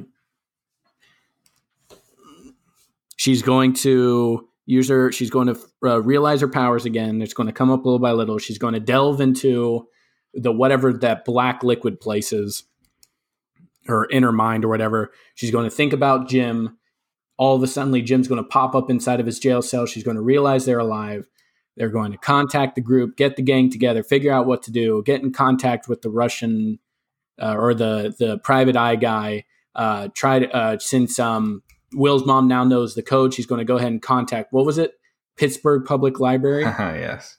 She's going to use her. She's going to uh, realize her powers again. It's going to come up little by little. She's going to delve into the whatever that black liquid place is, her inner mind or whatever. She's going to think about Jim. All of a sudden, Jim's going to pop up inside of his jail cell. She's going to realize they're alive. They're going to contact the group, get the gang together, figure out what to do, get in contact with the Russian uh, or the the private eye guy. Uh, try to uh, since um, Will's mom now knows the code, she's going to go ahead and contact, what was it? Pittsburgh Public Library. Yes.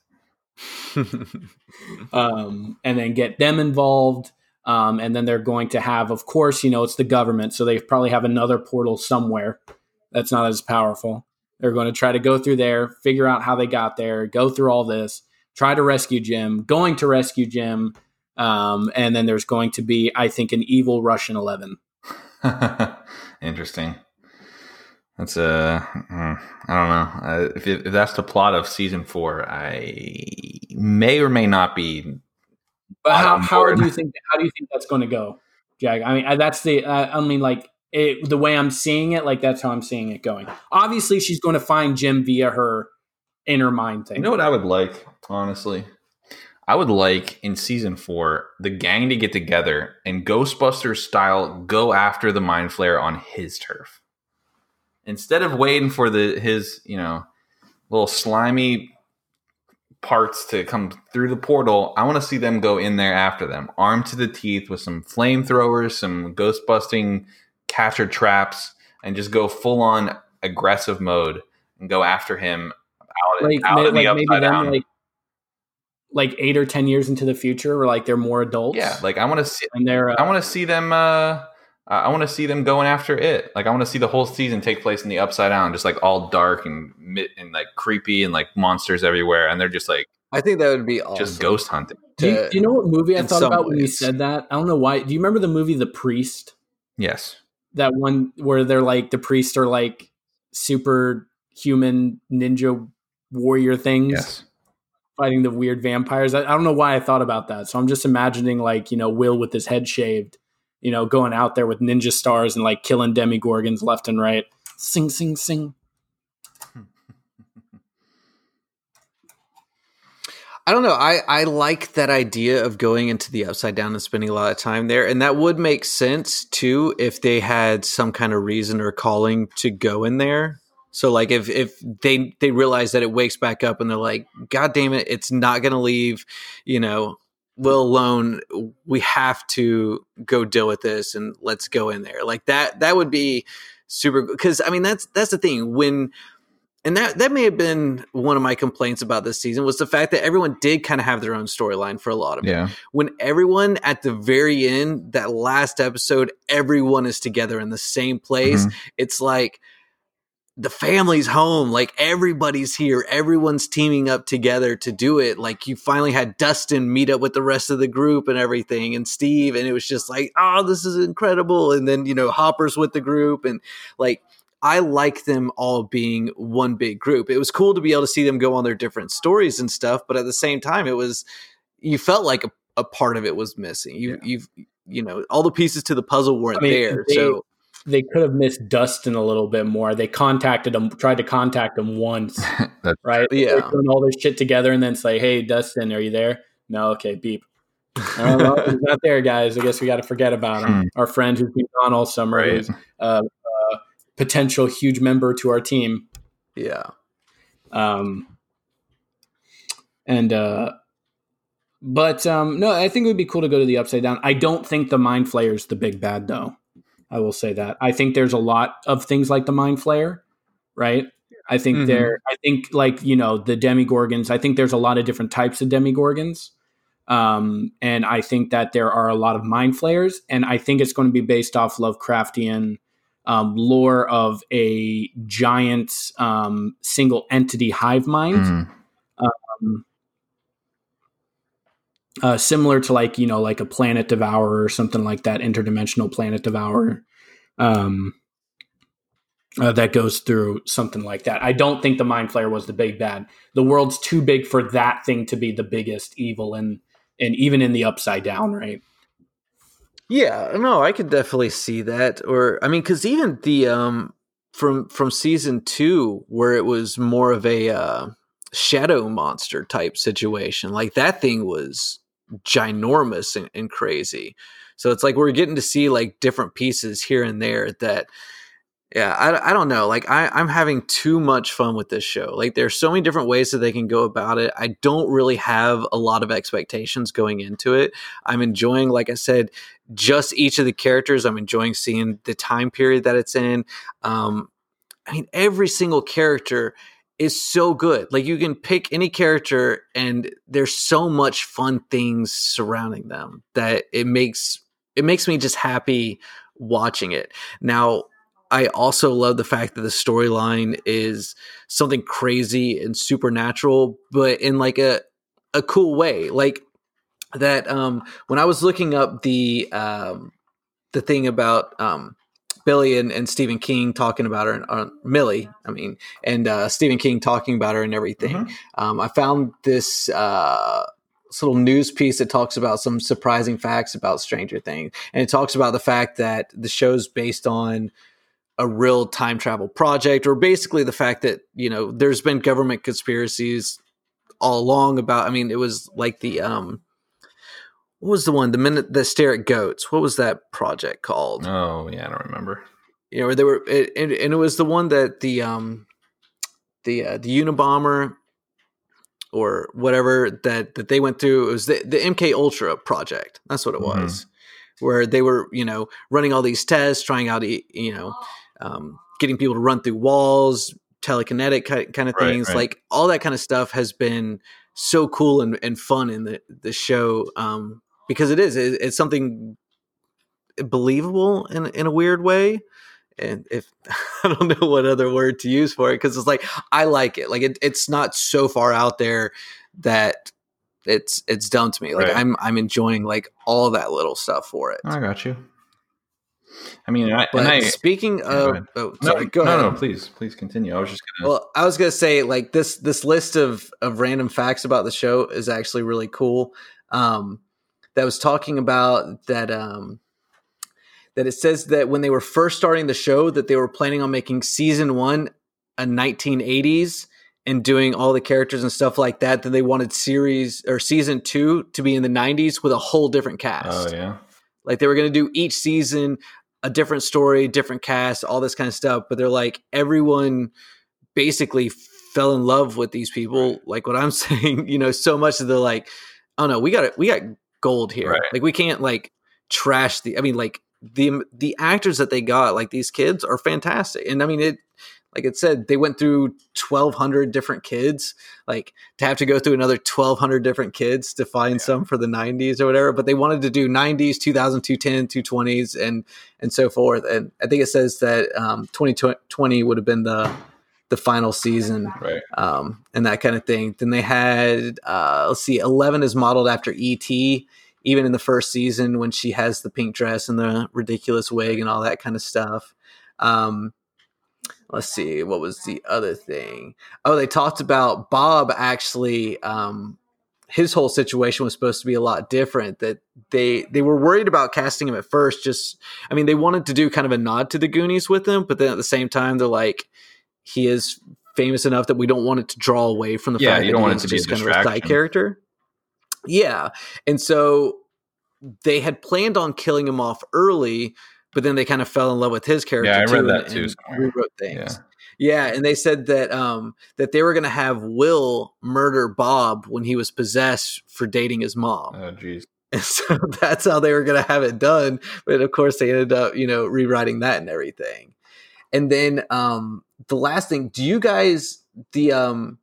um, and then get them involved. Um, and then they're going to have, of course, you know, it's the government. So they probably have another portal somewhere that's not as powerful. They're going to try to go through there, figure out how they got there, go through all this, try to rescue Jim, going to rescue Jim. Um, and then there's going to be, I think, an evil Russian Eleven. Interesting. That's a, uh, I don't know. Uh, if, it, if that's the plot of season four, I may or may not be. But how, on how board. do you think? How do you think that's going to go, Jag? I mean, I- that's the. Uh, I mean, like it, the way I'm seeing it, like that's how I'm seeing it going. Obviously, she's going to find Jim via her inner mind thing. You know what I would like, honestly? I would like in season four the gang to get together and Ghostbusters style go after the Mind Flayer on his turf. Instead of waiting for the his, you know, little slimy parts to come through the portal, I want to see them go in there after them, armed to the teeth with some flamethrowers, some ghost busting catcher traps, and just go full on aggressive mode and go after him out, like, out may, in the like maybe upside them down. like like eight or ten years into the future, where like they're more adults. Yeah, like I want to see, and they're. Uh, I want to see them uh, Uh, I want to see them going after it. Like I want to see the whole season take place in the Upside Down, just like all dark and and like creepy and like monsters everywhere, and they're just like I think that would be awesome. just ghost hunting. Do you, do you know what movie I thought about ways. when you said that? I don't know why. Do you remember the movie The Priest? Yes. That one where they're like the priests are like superhuman ninja warrior things. Yes. Fighting the weird vampires. I, I don't know why I thought about that. So I'm just imagining like, you know, Will with his head shaved, you know, going out there with ninja stars and like killing demigorgons left and right. Sing, sing, sing. I don't know. I, I like that idea of going into the Upside Down and spending a lot of time there. And that would make sense too if they had some kind of reason or calling to go in there. So like if, if they, they realize that it wakes back up and they're like, God damn it, it's not going to leave, you know, Will alone. We have to go deal with this and let's go in there. Like that, that would be super good. Cause I mean, that's, that's the thing when, and that, that may have been one of my complaints about this season was the fact that everyone did kind of have their own storyline for a lot of it. Yeah. When everyone at the very end, that last episode, everyone is together in the same place. Mm-hmm. It's like the family's home. Like everybody's here. Everyone's teaming up together to do it. Like you finally had Dustin meet up with the rest of the group and everything and Steve. And it was just like, oh, this is incredible. And then, you know, Hopper's with the group and like, I like them all being one big group. It was cool to be able to see them go on their different stories and stuff, but at the same time, it was you felt like a, a part of it was missing. You, yeah. you've, you know, all the pieces to the puzzle weren't I mean, there. They, so they could have missed Dustin a little bit more. They contacted him, tried to contact him once, right? Yeah, they're doing all this shit together, and then say, "Hey, Dustin, are you there?" No, okay, beep. uh, well, he's not there, guys. I guess we got to forget about him. Our friend who's been gone all summer. Right. Who's, uh, potential huge member to our team. Yeah. Um, and, uh, but, um, no, I think it would be cool to go to the Upside Down. I don't think the Mind Flayer is the big bad though. I will say that. I think there's a lot of things like the Mind Flayer, right? I think mm-hmm. there, I think like, you know, the Demigorgons, I think there's a lot of different types of Demigorgons. Um, and I think that there are a lot of Mind Flayers, and I think it's going to be based off Lovecraftian Um, lore of a giant um, single entity hive mind, mm. um, uh, similar to like you know like a planet devourer or something like that, interdimensional planet devourer um, uh, that goes through something like that. I don't think the Mind Flayer was the big bad. The world's too big for that thing to be the biggest evil, and and even in the Upside Down, right? Yeah, no, I could definitely see that. Or, I mean, because even the um from from season two, where it was more of a uh, shadow monster type situation, like that thing was ginormous and, and crazy. So it's like we're getting to see like different pieces here and there that. Yeah, I, I don't know. Like I, I'm having too much fun with this show. Like there's so many different ways that they can go about it. I don't really have a lot of expectations going into it. I'm enjoying, like I said, just each of the characters. I'm enjoying seeing the time period that it's in. Um, I mean, every single character is so good. Like you can pick any character and there's so much fun things surrounding them that it makes, it makes me just happy watching it. Now, I also love the fact that the storyline is something crazy and supernatural, but in like a, a cool way. Like that, um, when I was looking up the, um, the thing about, um, Billy and, and Stephen King talking about her, and uh, Millie, I mean, and, uh, Stephen King talking about her and everything. Mm-hmm. Um, I found this, uh, this little news piece that talks about some surprising facts about Stranger Things. And it talks about the fact that the show's based on a real time travel project, or basically the fact that, you know, there's been government conspiracies all along about, I mean, it was like the, um, what was the one, the minute that stare at goats, what was that project called? Oh yeah. I don't remember. You know, where they were, it, and, and it was the one that the, um, the, uh, the Unabomber or whatever that, that they went through. It was the, the M K Ultra project. That's what it mm-hmm. was, where they were, you know, running all these tests, trying out, you know, Um, getting people to run through walls, telekinetic kind of things, right, right. Like all that kind of stuff has been so cool and, and fun in the, the show um, because it is, it, it's something believable in in a weird way. And if I don't know what other word to use for it, because it's like I like it. Like it, it's not so far out there that it's it's done to me. Like Right. I'm I'm enjoying like all that little stuff for it. I got you. I mean, I, But and I speaking go of, ahead. oh, no, sorry, go no, ahead. no, please, please continue. I was just gonna. Well, I was gonna say like this this list of of random facts about the show is actually really cool. Um, that was talking about that um, that it says that when they were first starting the show, that they were planning on making season one a nineteen eighties and doing all the characters and stuff like that. Then they wanted series or season two to be in the nineties with a whole different cast. Oh yeah. Like they were going to do each season a different story, different cast, all this kind of stuff. But they're like, everyone basically fell in love with these people. Like what I'm saying, you know, so much that they're like, oh no, we got it. We got gold here. Right. Like we can't like trash the, I mean, like the, the actors that they got, like these kids are fantastic. And I mean, it, like it said, they went through twelve hundred different kids, like to have to go through another twelve hundred different kids to find yeah. some for the nineties or whatever. But they wanted to do nineties, two thousand, two ten, two twenties, and and so forth. And I think it says that um, twenty twenty would have been the the final season, right? Um, and that kind of thing. Then they had, uh, let's see, Eleven is modeled after E T, even in the first season when she has the pink dress and the ridiculous wig and all that kind of stuff. Um, Let's see, what was the other thing? Oh, they talked about Bob actually, um, his whole situation was supposed to be a lot different. That they they were worried about casting him at first. Just, I mean, they wanted to do kind of a nod to the Goonies with him, but then at the same time, they're like, he is famous enough that we don't want it to draw away from the yeah, fact you that don't he want is it to just be a kind of a side character. Yeah, and so they had planned on killing him off early. But then they kind of fell in love with his character. Yeah, I read too, that and, too. And rewrote things. Yeah. yeah, and they said that um, that they were going to have Will murder Bob when he was possessed for dating his mom. Oh, jeez. And so that's how they were going to have it done. But of course, they ended up, you know, rewriting that and everything. And then um, the last thing, do you guys the um,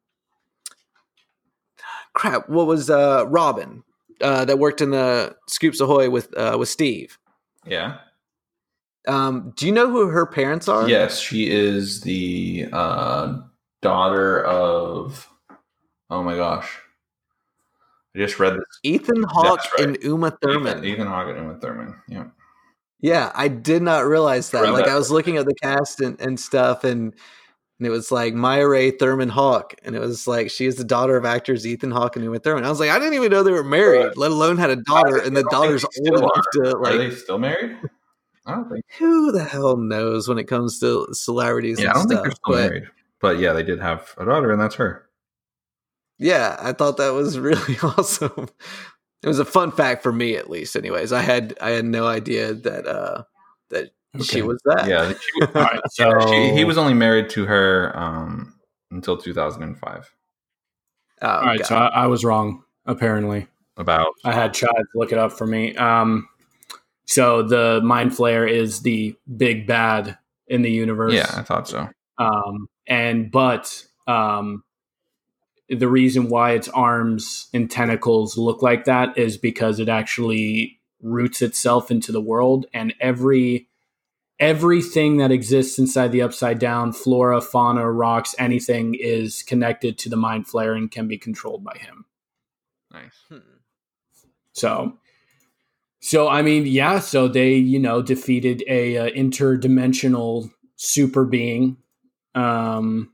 crap? What was uh, Robin uh, that worked in the Scoops Ahoy with uh, with Steve? Yeah. Um, do you know who her parents are? Yes, she is the uh, daughter of. Oh my gosh! I just read this. Ethan Hawke right. and Uma Thurman. Ethan, Ethan Hawke and Uma Thurman. Yeah. Yeah, I did not realize that. I like that. I was looking at the cast and, and stuff, and and it was like Maya Ray Thurman Hawke, and it was like she is the daughter of actors Ethan Hawke and Uma Thurman. I was like, I didn't even know they were married, right. let alone had a daughter, and the daughter's old enough to like. Are they still married? I don't think. Who the hell knows when it comes to celebrities? Yeah, and I don't stuff, think they're still but, married. But yeah, they did have a daughter, and that's her. Yeah, I thought that was really awesome. It was a fun fact for me, at least. Anyways, I had I had no idea that uh, that okay. she was that. Yeah, she was, all right, so yeah, she, he was only married to her um, until two thousand five. Oh, all right, God. so I, I was wrong. Apparently, about I had Chad look it up for me. Um, So the Mind Flayer is the big bad in the universe. Yeah, I thought so. Um, and but um, the reason why its arms and tentacles look like that is because it actually roots itself into the world, and every everything that exists inside the Upside Down, flora, fauna, rocks, anything is connected to the Mind Flayer and can be controlled by him. Nice. Hmm. So. So, I mean, yeah, so they, you know, defeated a uh, interdimensional super being. Um,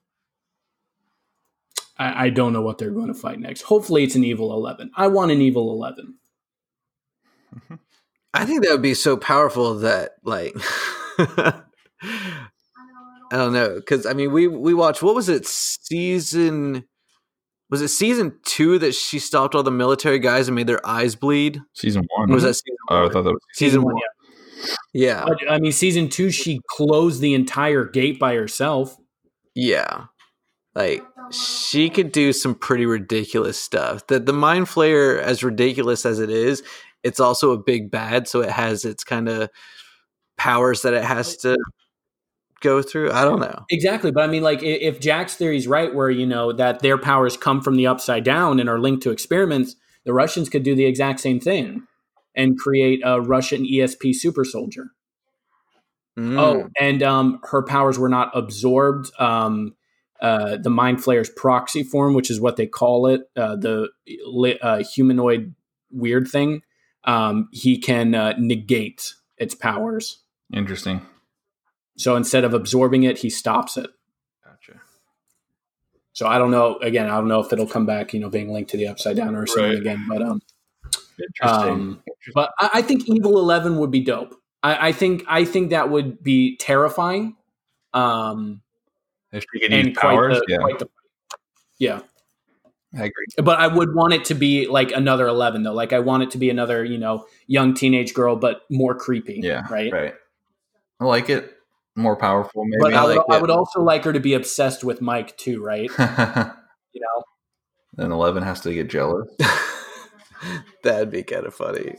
I, I don't know what they're going to fight next. Hopefully it's an Evil Eleven. I want an Evil Eleven. I think that would be so powerful that, like, I don't know. Because, I mean, we, we watched, what was it, season... Was it season two that she stopped all the military guys and made their eyes bleed? Season one. Or was that season one? Oh, I thought that was season, season one. one. Yeah. yeah. But, I mean, season two, she closed the entire gate by herself. Yeah. Like, she could do some pretty ridiculous stuff. The, the Mind Flayer, as ridiculous as it is, it's also a big bad, so it has its kind of powers that it has to go through. I don't know. Exactly. But I mean, like, if Jack's theory is right, where, you know, that their powers come from the Upside Down and are linked to experiments, the Russians could do the exact same thing. and create a Russian E S P super soldier. Mm. Oh, and um, her powers were not absorbed. Um, uh, the Mind Flayer's proxy form, which is what they call it, uh, the uh, humanoid weird thing, um, he can uh, negate its powers. Interesting. So instead of absorbing it, he stops it. Gotcha. So I don't know. Again, I don't know if it'll come back, you know, being linked to the Upside Down or something Right. again. But um, Interesting. um, but I, I think Evil Eleven would be dope. I, I think I think that would be terrifying. Um, If she can and use quite powers, the, yeah, quite the, yeah. I agree. But I would want it to be like another Eleven, though. Like I want it to be another, you know, young teenage girl, but more creepy. Yeah, right. right. I like it. More powerful, maybe. But I, would, like I it. would also like her to be obsessed with Mike too, right? You know. Then Eleven has to get jealous. That'd be kind of funny.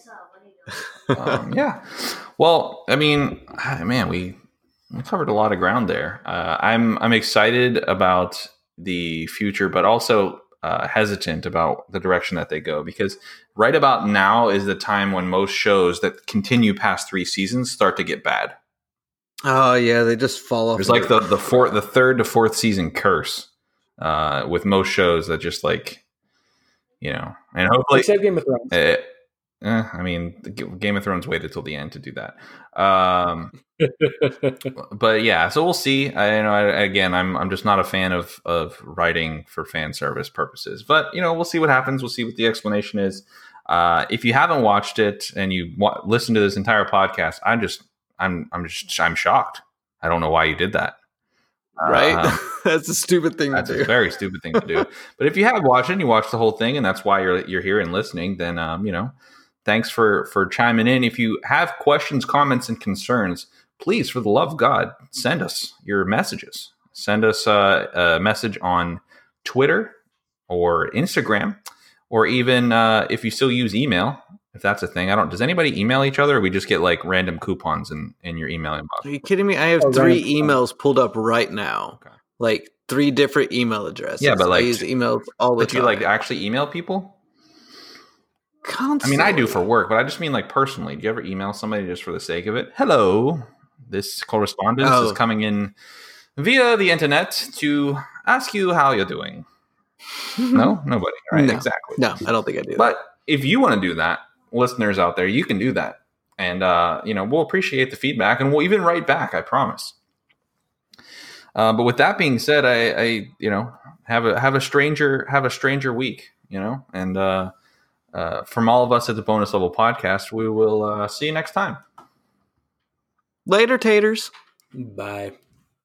um, yeah. Well, I mean, man, we we covered a lot of ground there. Uh, I'm I'm excited about the future, but also uh, hesitant about the direction that they go, because right about now is the time when most shows that continue past three seasons start to get bad. Oh yeah, they just fall off. There's like the the fourth, the third to fourth season curse uh, with most shows that just like, you know, and hopefully, Except Game of Thrones. eh, eh, I mean, the G- Game of Thrones waited till the end to do that. Um, but yeah, so we'll see. I you know I, again, I'm I'm just not a fan of of writing for fan service purposes. But you know, we'll see what happens. We'll see what the explanation is. Uh, if you haven't watched it and you wa- listen to this entire podcast, I'm just I'm I'm just I'm shocked. I don't know why you did that. right. Um, That's a stupid thing that's to a do. very stupid thing to do. But if you have watched it and you watched the whole thing, and that's why you're you're here and listening, then um, you know, thanks for for chiming in. If you have questions, comments, and concerns, please, for the love of God, send us your messages. Send us uh, a message on Twitter or Instagram, or even uh, if you still use email, if that's a thing. I don't. Does anybody email each other, or we just get like random coupons in in your email inbox? Are you kidding me? I have Oh, three random. emails pulled up right now. Okay. Like three different email addresses. Yeah, but, like, I use emails all the But you time. like actually email people? I Constantly. mean, I do for work, but I just mean like personally. Do you ever email somebody just for the sake of it? Hello, this correspondence Oh. is coming in via the internet to ask you how you're doing. No, nobody. Right? No. Exactly. No, I don't think I do. But if you want to do that, listeners out there, you can do that, and uh, you know, we'll appreciate the feedback, and we'll even write back. I promise. Uh, but with that being said, I, I, you know, have a have a stranger have a stranger week, you know, and uh, uh, from all of us at the Bonus Level Podcast, we will uh, see you next time. Later, taters. Bye.